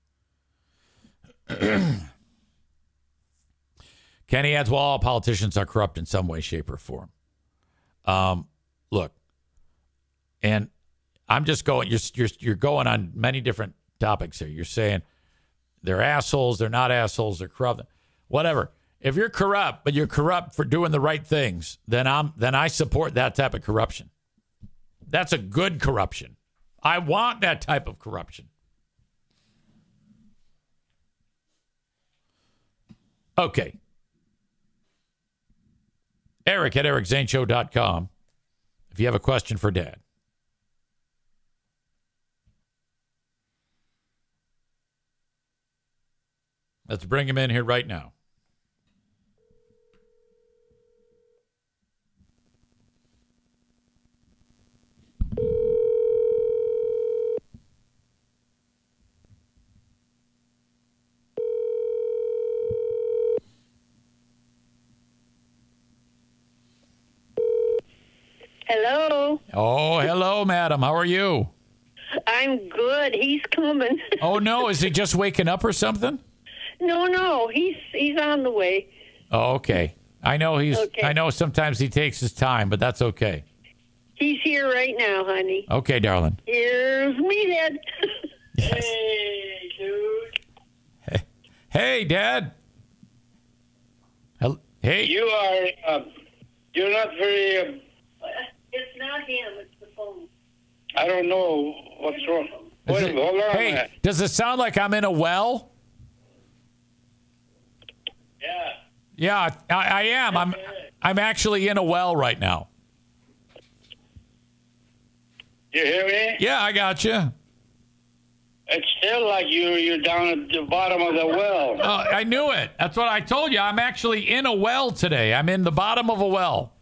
Kenny adds, well, all politicians are corrupt in some way, shape, or form. Um, look, and I'm just going, you're, you're, you're going on many different topics here. You're saying they're assholes, they're not assholes, they're corrupt, whatever. If you're corrupt, but you're corrupt for doing the right things, then I'm then I support that type of corruption. That's a good corruption. I want that type of corruption. Okay. Eric at eric zane show dot com. If you have a question for Dad. Let's bring him in here right now. Hello. Oh, hello, madam. How are you? I'm good. He's coming. Oh, no. Is he just waking up or something? No, no. He's he's on the way. Oh, okay. I know he's. Okay. I know sometimes he takes his time, but that's okay. He's here right now, honey. Okay, darling. Here's Meathead. Yes. Hey, dude. Hey, hey, Dad. Hel- Hey. You are. Uh, you're not very. Uh, It's not him. It's the phone. I don't know what's wrong. Is Wait, it- hold on a hey, minute. does it sound like I'm in a well? Yeah. Yeah, I, I am. I'm. I'm actually in a well right now. You hear me? Yeah, I got you. It's still like you. You're down at the bottom of the well. Oh, I knew it. That's what I told you. I'm actually in a well today. I'm in the bottom of a well.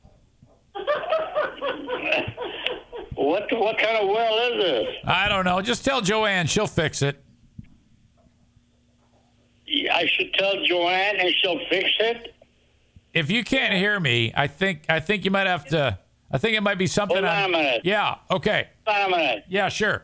What what kind of well is this? I don't know. Just tell Joanne. She'll fix it. I should tell Joanne and she'll fix it. If you can't hear me, I think I think you might have to. I think it might be something. Hold on a minute. Yeah. Okay. Hold on a minute. Yeah. Sure.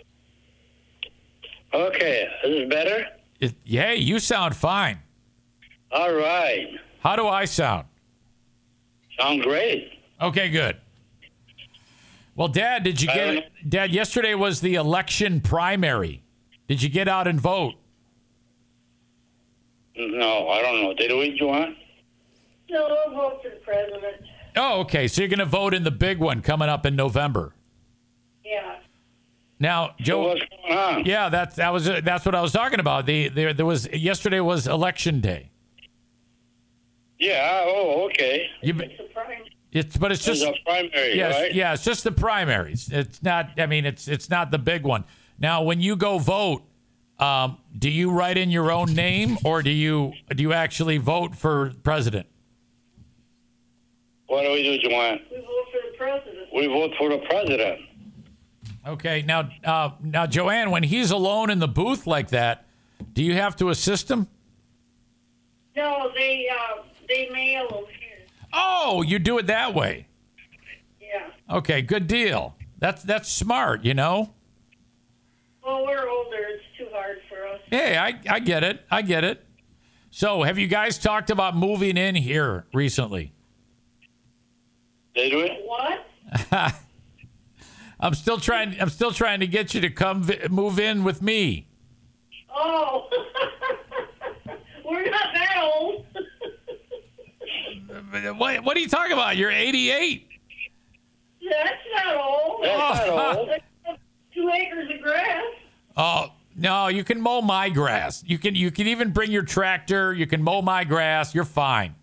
Okay, is this better? It, hey, you sound fine. All right. How do I sound? Sound great. Okay, good. Well, Dad, did you get Dad, yesterday was the election primary. Did you get out and vote? No, I don't know. Did we, Joanne? No, I'll vote for the president. Oh, okay. So you're going to vote in the big one coming up in November. Yeah. Now, Joe. So what's going on? Yeah, that's that was that's what I was talking about. The there there was yesterday was election day. Yeah. Oh, okay. You, it's but it's just It's a primary, yes, right? yeah, it's just the primaries. It's not. I mean, it's it's not the big one. Now, when you go vote, um, do you write in your own name or do you do you actually vote for president? What do we do, Joanne? We vote for the president. We vote for the president. Okay, now uh, now Joanne, when he's alone in the booth like that, do you have to assist him? No, they uh, they mail them here. Oh, you do it that way. Yeah. Okay, good deal. That's that's smart, you know. Well, we're older. It's too hard for us. Hey, I, I get it. I get it. So, have you guys talked about moving in here recently? Did we? What? I'm still trying. I'm still trying to get you to come vi- move in with me. Oh. We're not that old. What, what are you talking about? You're eighty-eight. That's not old. That's not old. Two acres of grass. Oh no, you can mow my grass. You can. You can even bring your tractor. You can mow my grass. You're fine.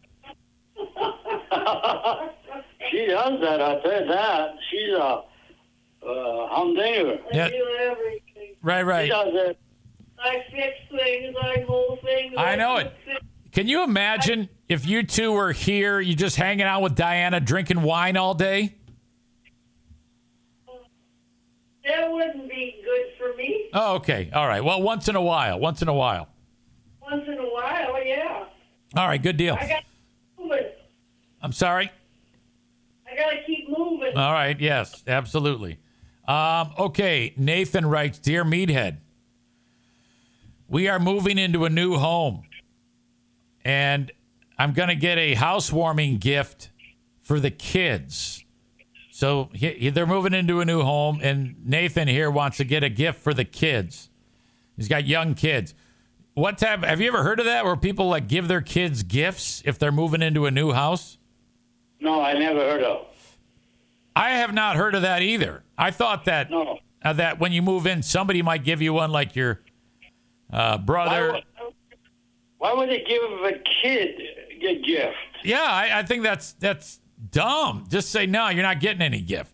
She does that. I said that. She's a uh, humdinger. I Yeah. do everything. Right, She right. does it. I fix things. I mow things. I know it. fix- Can you imagine if you two were here, you just hanging out with Diana, drinking wine all day? That wouldn't be good for me. Oh, okay. All right. Well, once in a while. Once in a while. Once in a while, yeah. All right. Good deal. I got to keep moving. I'm sorry. I got to keep moving. All right. Yes, absolutely. Um, okay. Nathan writes, Dear Meathead, we are moving into a new home, and I'm going to get a housewarming gift for the kids. So he, he- they're moving into a new home, and Nathan here wants to get a gift for the kids. He's got young kids. What type? Have you ever heard of that, where people like give their kids gifts if they're moving into a new house? No, I never heard of. I have not heard of that either. I thought that No. uh, that when you move in, somebody might give you one, like your uh, Why brother. would, why would they give a kid a gift? Yeah, I, I think that's that's dumb. Just say no, you're not getting any gift.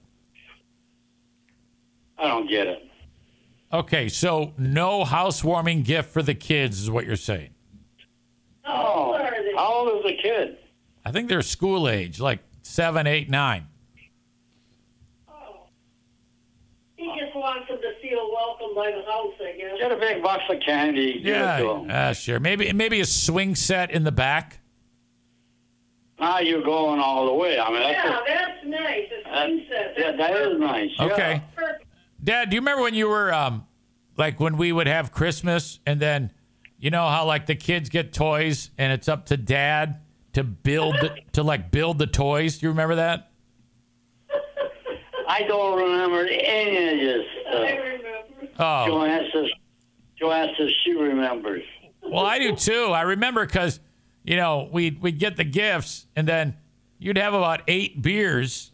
I don't get it. Okay, so no housewarming gift for the kids is what you're saying. Oh, What are they? how old is the kid? I think they're school age, like seven, eight, nine. Oh. He just wants them to feel welcome by the house, I guess. Get a big box of candy. Give it to Yeah, him. uh, sure. Maybe maybe a swing set in the back. Now you're going all the way. I mean, that's Yeah, a, that's nice. A that, swing set. yeah, That's that is perfect. nice. Yeah. Okay. Perfect. Dad, do you remember when you were um like when we would have Christmas and then you know how like the kids get toys and it's up to Dad to build the, to like build the toys? Do you remember that? I don't remember any of this I stuff. remember. Oh, Joanne says, Joanne says she remembers. well, I do too. I remember because you know we'd we'd get the gifts and then you'd have about eight beers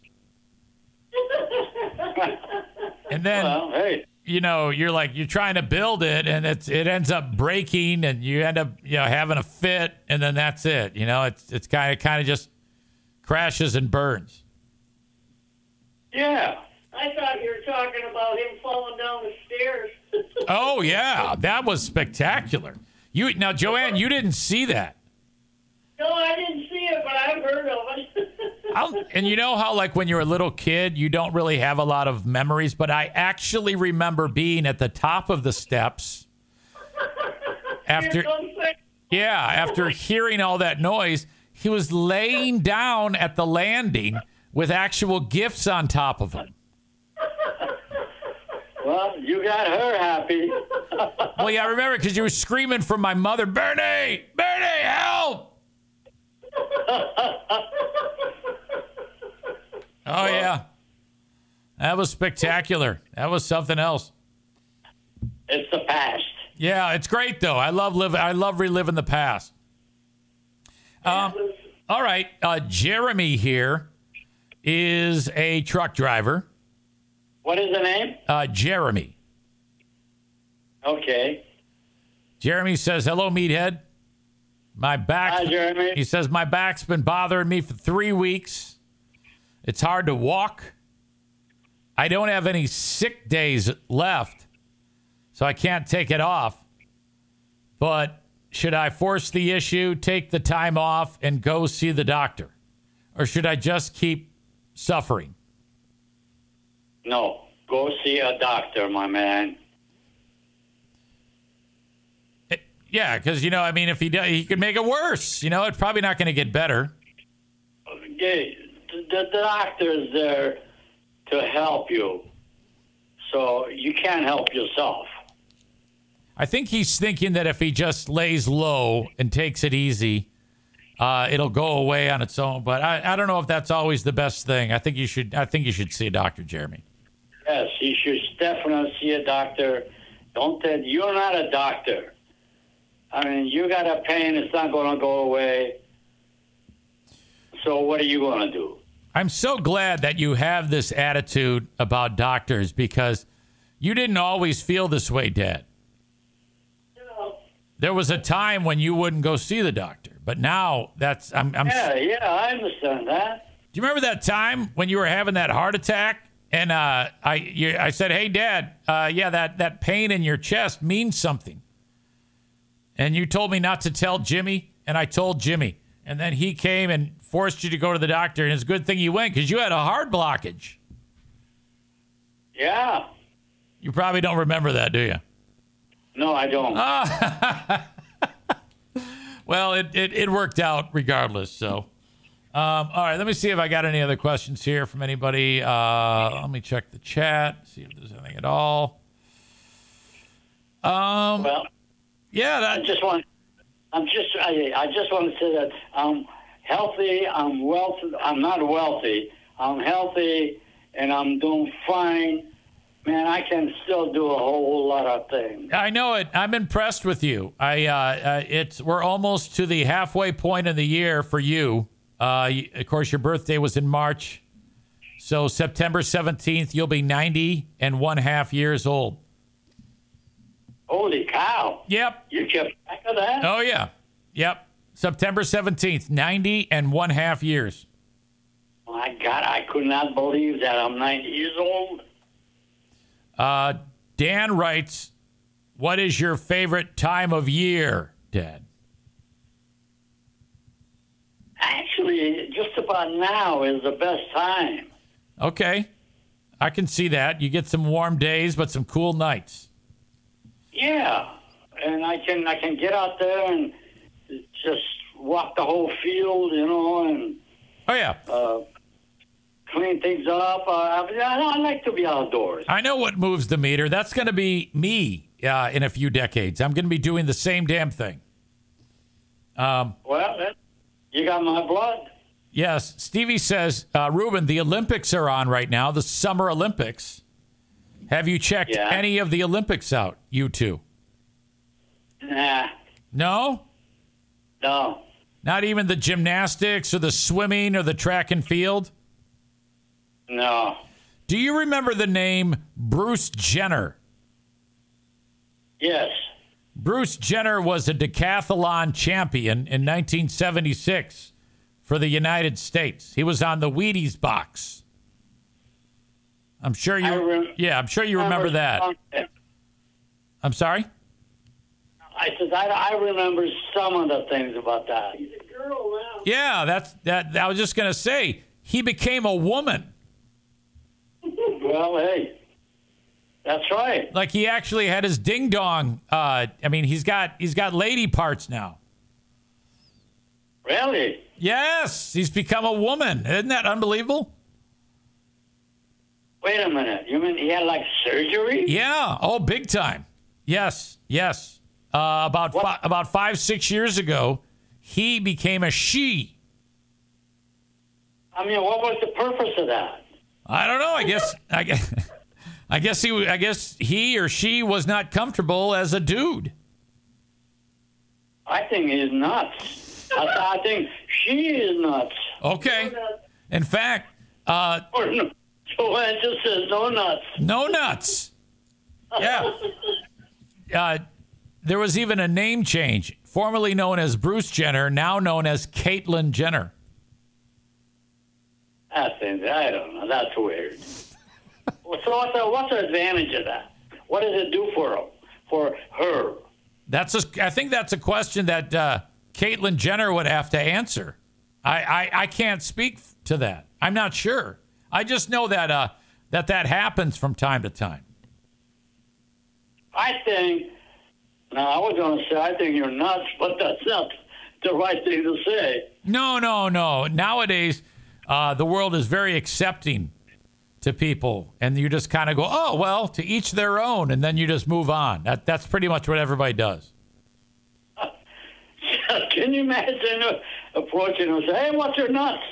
and then Well, hey, you know you're like you're trying to build it and it's it ends up breaking and you end up you know having a fit and then that's it. You know it's it's kind of kind of just crashes and burns. yeah. I thought you were talking about him falling down the stairs. Oh yeah, that was spectacular. You now, Joanne, you didn't see that. No, I didn't see it, but I've heard of it. I'll, and you know how, like, when you're a little kid, you don't really have a lot of memories, but I actually remember being at the top of the steps after, yeah, after hearing all that noise. He was laying down at the landing with actual gifts on top of him. Well, you got her happy. Well, yeah, I remember because you were screaming from my mother, Bernie, Bernie, help! Oh, yeah. That was spectacular. That was something else. It's the past. Yeah, it's great, though. I love living. I love reliving the past. Um, all right. Uh, Jeremy here is a truck driver. What is the name? Uh, Jeremy. Okay. Jeremy says, hello, meathead. My back. Hi, Jeremy. He says, my back's been bothering me for three weeks. It's hard to walk. I don't have any sick days left, so I can't take it off. But should I force the issue, take the time off, and go see the doctor? Or should I just keep suffering? No. Go see a doctor, my man. It, yeah, because, you know, I mean, if he does, he could make it worse. You know, it's probably not going to get better. Okay. The, the doctor is there to help you. So you can't help yourself. I think he's thinking that if he just lays low and takes it easy, uh, it'll go away on its own. But I, I don't know if that's always the best thing. I think you should. I think you should see a doctor, Jeremy. Yes, you should definitely see a doctor. Don't tell you're not a doctor. I mean, you got a pain. It's not going to go away. So what are you going to do? I'm so glad that you have this attitude about doctors because you didn't always feel this way, Dad. No. There was a time when you wouldn't go see the doctor, but now that's I'm. I'm yeah, yeah, I understand that. Do you remember that time when you were having that heart attack and uh, I you, I said, "Hey, Dad, uh, yeah, that that pain in your chest means something," and you told me not to tell Jimmy, and I told Jimmy. And then he came and forced you to go to the doctor. And it's a good thing you went because you had a heart blockage. Yeah. You probably don't remember that, do you? No, I don't. Ah. Well, it, it, it worked out regardless. So, um, all right, let me see if I got any other questions here from anybody. Uh, let me check the chat, see if there's anything at all. Um, well, yeah, that, I just want... I'm just, I, I just want to say that I'm healthy, I'm wealthy, I'm not wealthy, I'm healthy, and I'm doing fine. Man, I can still do a whole lot of things. I know it. I'm impressed with you. I, uh, uh, it's, we're almost to the halfway point of the year for you. Uh, of course, your birthday was in March. So September seventeenth, you'll be ninety and one half years old. Holy cow. Yep. You kept track of that? Oh, yeah. Yep. September seventeenth, ninety and one half years. My God, I could not believe that. I'm ninety years old. Uh, Dan writes, what is your favorite time of year, Dad? Actually, just about now is the best time. Okay. I can see that. You get some warm days, but some cool nights. Yeah, and I can I can get out there and just walk the whole field, you know, and oh yeah, uh, clean things up. Uh, I, I like to be outdoors. I know what moves the meter. That's going to be me uh, in a few decades. I'm going to be doing the same damn thing. Um, well, that, you got my blood. Yes, Stevie says, uh, Ruben, the Olympics are on right now, the Summer Olympics. Have you checked yeah. any of the Olympics out, you two? Nah. No? No. Not even the gymnastics or the swimming or the track and field? No. Do you remember the name Bruce Jenner? Yes. Bruce Jenner was a decathlon champion in nineteen seventy-six for the United States. He was on the Wheaties box. I'm sure you. Rem- yeah, I'm sure you remember that. I'm sorry. I said I, I remember some of the things about that. He's a girl now. Yeah, that's that. I was just gonna say he became a woman. Well, hey, that's right. Like he actually had his ding dong. Uh, I mean, he's got he's got lady parts now. Really? Yes, he's become a woman. Isn't that unbelievable? Wait a minute. You mean he had like surgery? Yeah. Oh, big time. Yes. Yes. Uh, about fi- about five, six years ago, he became a she. I mean, what was the purpose of that? I don't know. I guess I guess I guess he I guess he or she was not comfortable as a dude. I think he's nuts. I, I think she is nuts. Okay. In fact, uh, Or no, Joanne just says no nuts. no nuts. Yeah. Uh, there was even a name change. Formerly known as Bruce Jenner, now known as Caitlyn Jenner. I think I don't know. That's weird. So what's the, what's the advantage of that? What does it do for her? For her? That's a, I think that's a question that uh, Caitlyn Jenner would have to answer. I, I, I can't speak to that. I'm not sure. I just know that uh, that that happens from time to time. I think. Now I was going to say I think you're nuts, but that's not the right thing to say. No, no, no. Nowadays, uh, the world is very accepting to people, and you just kind of go, "Oh, well, to each their own," and then you just move on. That that's pretty much what everybody does. Can you imagine approaching them and say, "Hey, what's your nuts?"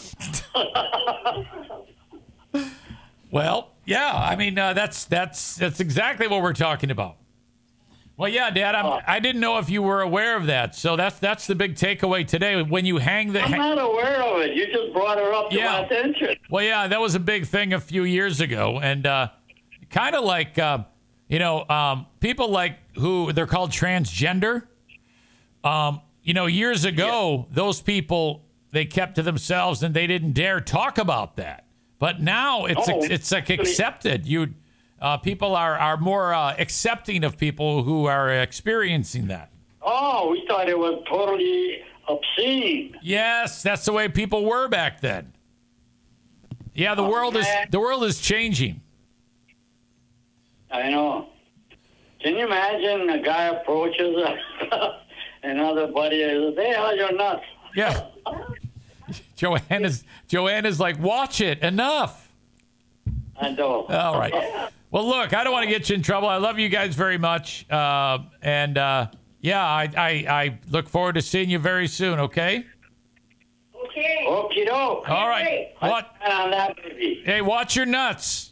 Well, yeah. I mean, uh, that's that's that's exactly what we're talking about. Well, yeah, Dad. I'm, uh, I didn't know if you were aware of that. So that's that's the big takeaway today. When you hang the, I'm not aware of it. You just brought her up to yeah. my attention. Well, yeah, that was a big thing a few years ago, and uh, kind of like uh, you know, um, people like who they're called transgender. Um, you know, years ago, yeah. those people they kept to themselves and they didn't dare talk about that. But now it's oh, it's like accepted. You. Uh, people are, are more uh, accepting of people who are experiencing that. Oh, we thought it was totally obscene. Yes, that's the way people were back then. Yeah, the oh, world man. is the world is changing. I know. Can you imagine a guy approaches another buddy and says, "Hey, how's your nuts?" Yeah. Joanne is Joanne is like, watch it, enough. I know. All right. Well, look, I don't want to get you in trouble. I love you guys very much. Uh, and, uh, yeah, I, I I look forward to seeing you very soon, okay? Okay. Okie doke. All right. What? On that baby. Hey, watch your nuts.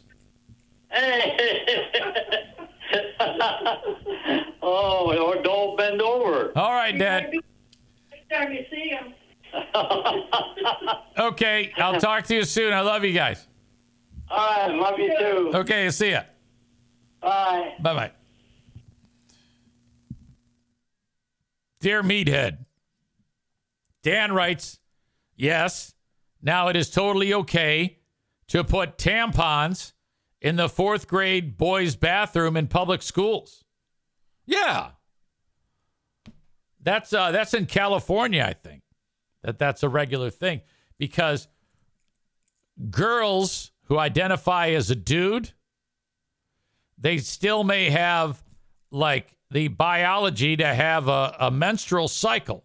Oh, or don't bend over. All right, Dad. Next time you see him. Okay, I'll talk to you soon. I love you guys. All right, love you too. Okay, see ya. Bye. Bye-bye. Dear Meathead, Dan writes, yes, now it is totally okay to put tampons in the fourth grade boys' bathroom in public schools. Yeah. That's uh, that's in California, I think, that that's a regular thing because girls who identify as a dude, they still may have, like, the biology to have a, a menstrual cycle.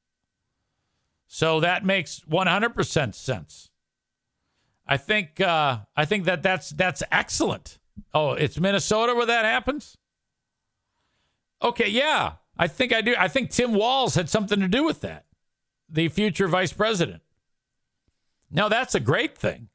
So that makes one hundred percent sense. I think uh, I think that that's, that's excellent. Oh, it's Minnesota where that happens? Okay, yeah. I think I do. I think Tim Walz had something to do with that, the future vice president. Now, that's a great thing.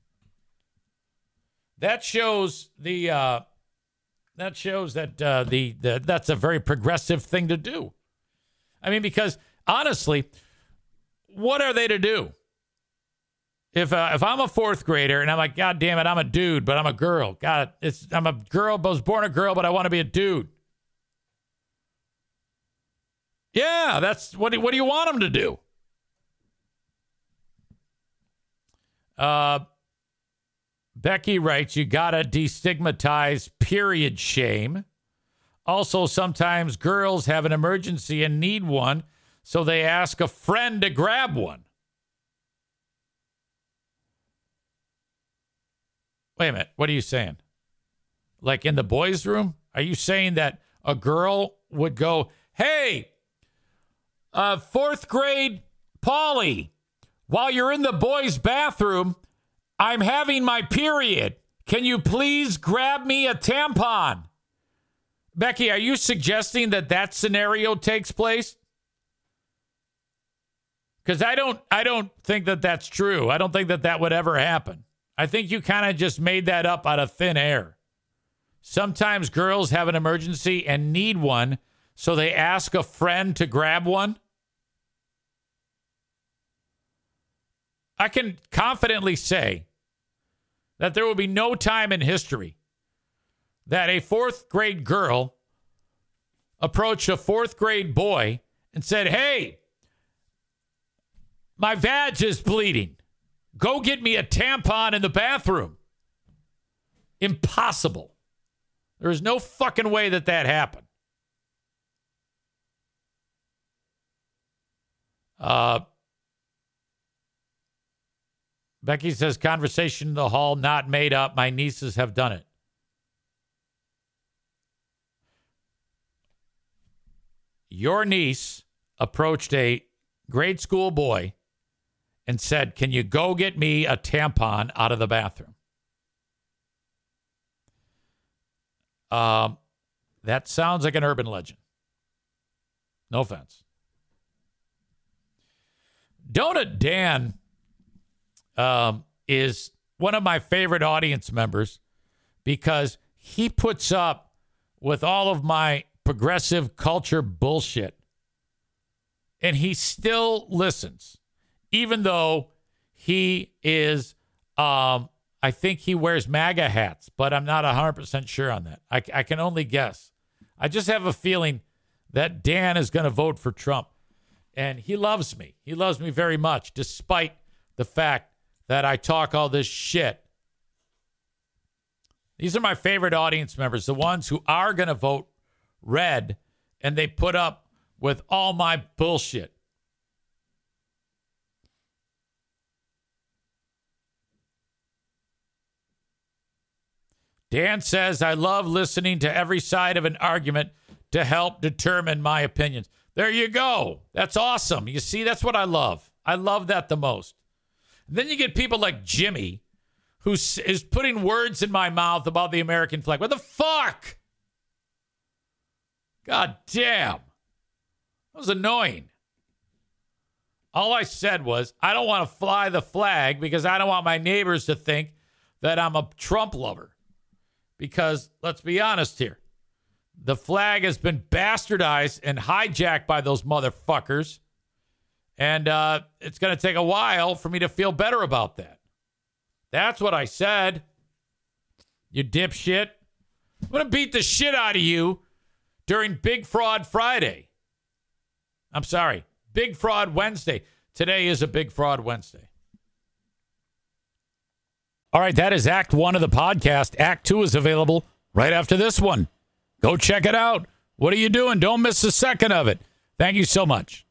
That shows the uh, that shows that uh, the, the that's a very progressive thing to do. I mean, because honestly, what are they to do? If uh, if I'm a fourth grader and I'm like, God damn it, I'm a dude, but I'm a girl. God, it's I'm a girl, I was born a girl, but I want to be a dude. Yeah, that's what. Do, what do you want them to do? Uh. Becky writes, you got to destigmatize period shame. Also, sometimes girls have an emergency and need one, so they ask a friend to grab one. Wait a minute. What are you saying? Like in the boys' room? Are you saying that a girl would go, hey, uh, fourth grade Polly, while you're in the boys' bathroom, I'm having my period. Can you please grab me a tampon? Becky, are you suggesting that that scenario takes place? Because I don't, I don't think that that's true. I don't think that that would ever happen. I think you kind of just made that up out of thin air. Sometimes girls have an emergency and need one, so they ask a friend to grab one. I can confidently say that there will be no time in history that a fourth grade girl approached a fourth grade boy and said, "Hey, my vag is bleeding. Go get me a tampon in the bathroom." Impossible. There is no fucking way that that happened. Uh, Becky says, conversation in the hall, not made up. My nieces have done it. Your niece approached a grade school boy and said, "Can you go get me a tampon out of the bathroom?" Um, that sounds like an urban legend. No offense. Donut Dan um, is one of my favorite audience members because he puts up with all of my progressive culture bullshit. And he still listens, even though he is, um, I think he wears MAGA hats, but I'm not one hundred percent sure on that. I, I can only guess. I just have a feeling that Dan is going to vote for Trump. And he loves me. He loves me very much, despite the fact that I talk all this shit. These are my favorite audience members, the ones who are going to vote red, and they put up with all my bullshit. Dan says, I love listening to every side of an argument to help determine my opinions. There you go. That's awesome. You see, that's what I love. I love that the most. And then you get people like Jimmy, who is putting words in my mouth about the American flag. What the fuck? God damn. That was annoying. All I said was, I don't want to fly the flag because I don't want my neighbors to think that I'm a Trump lover. Because, let's be honest here, the flag has been bastardized and hijacked by those motherfuckers. And uh, it's going to take a while for me to feel better about that. That's what I said. You dipshit. I'm going to beat the shit out of you during Big Fraud Friday. I'm sorry, Big Fraud Wednesday. Today is a Big Fraud Wednesday. All right, that is Act One of the podcast. Act Two is available right after this one. Go check it out. What are you doing? Don't miss a second of it. Thank you so much.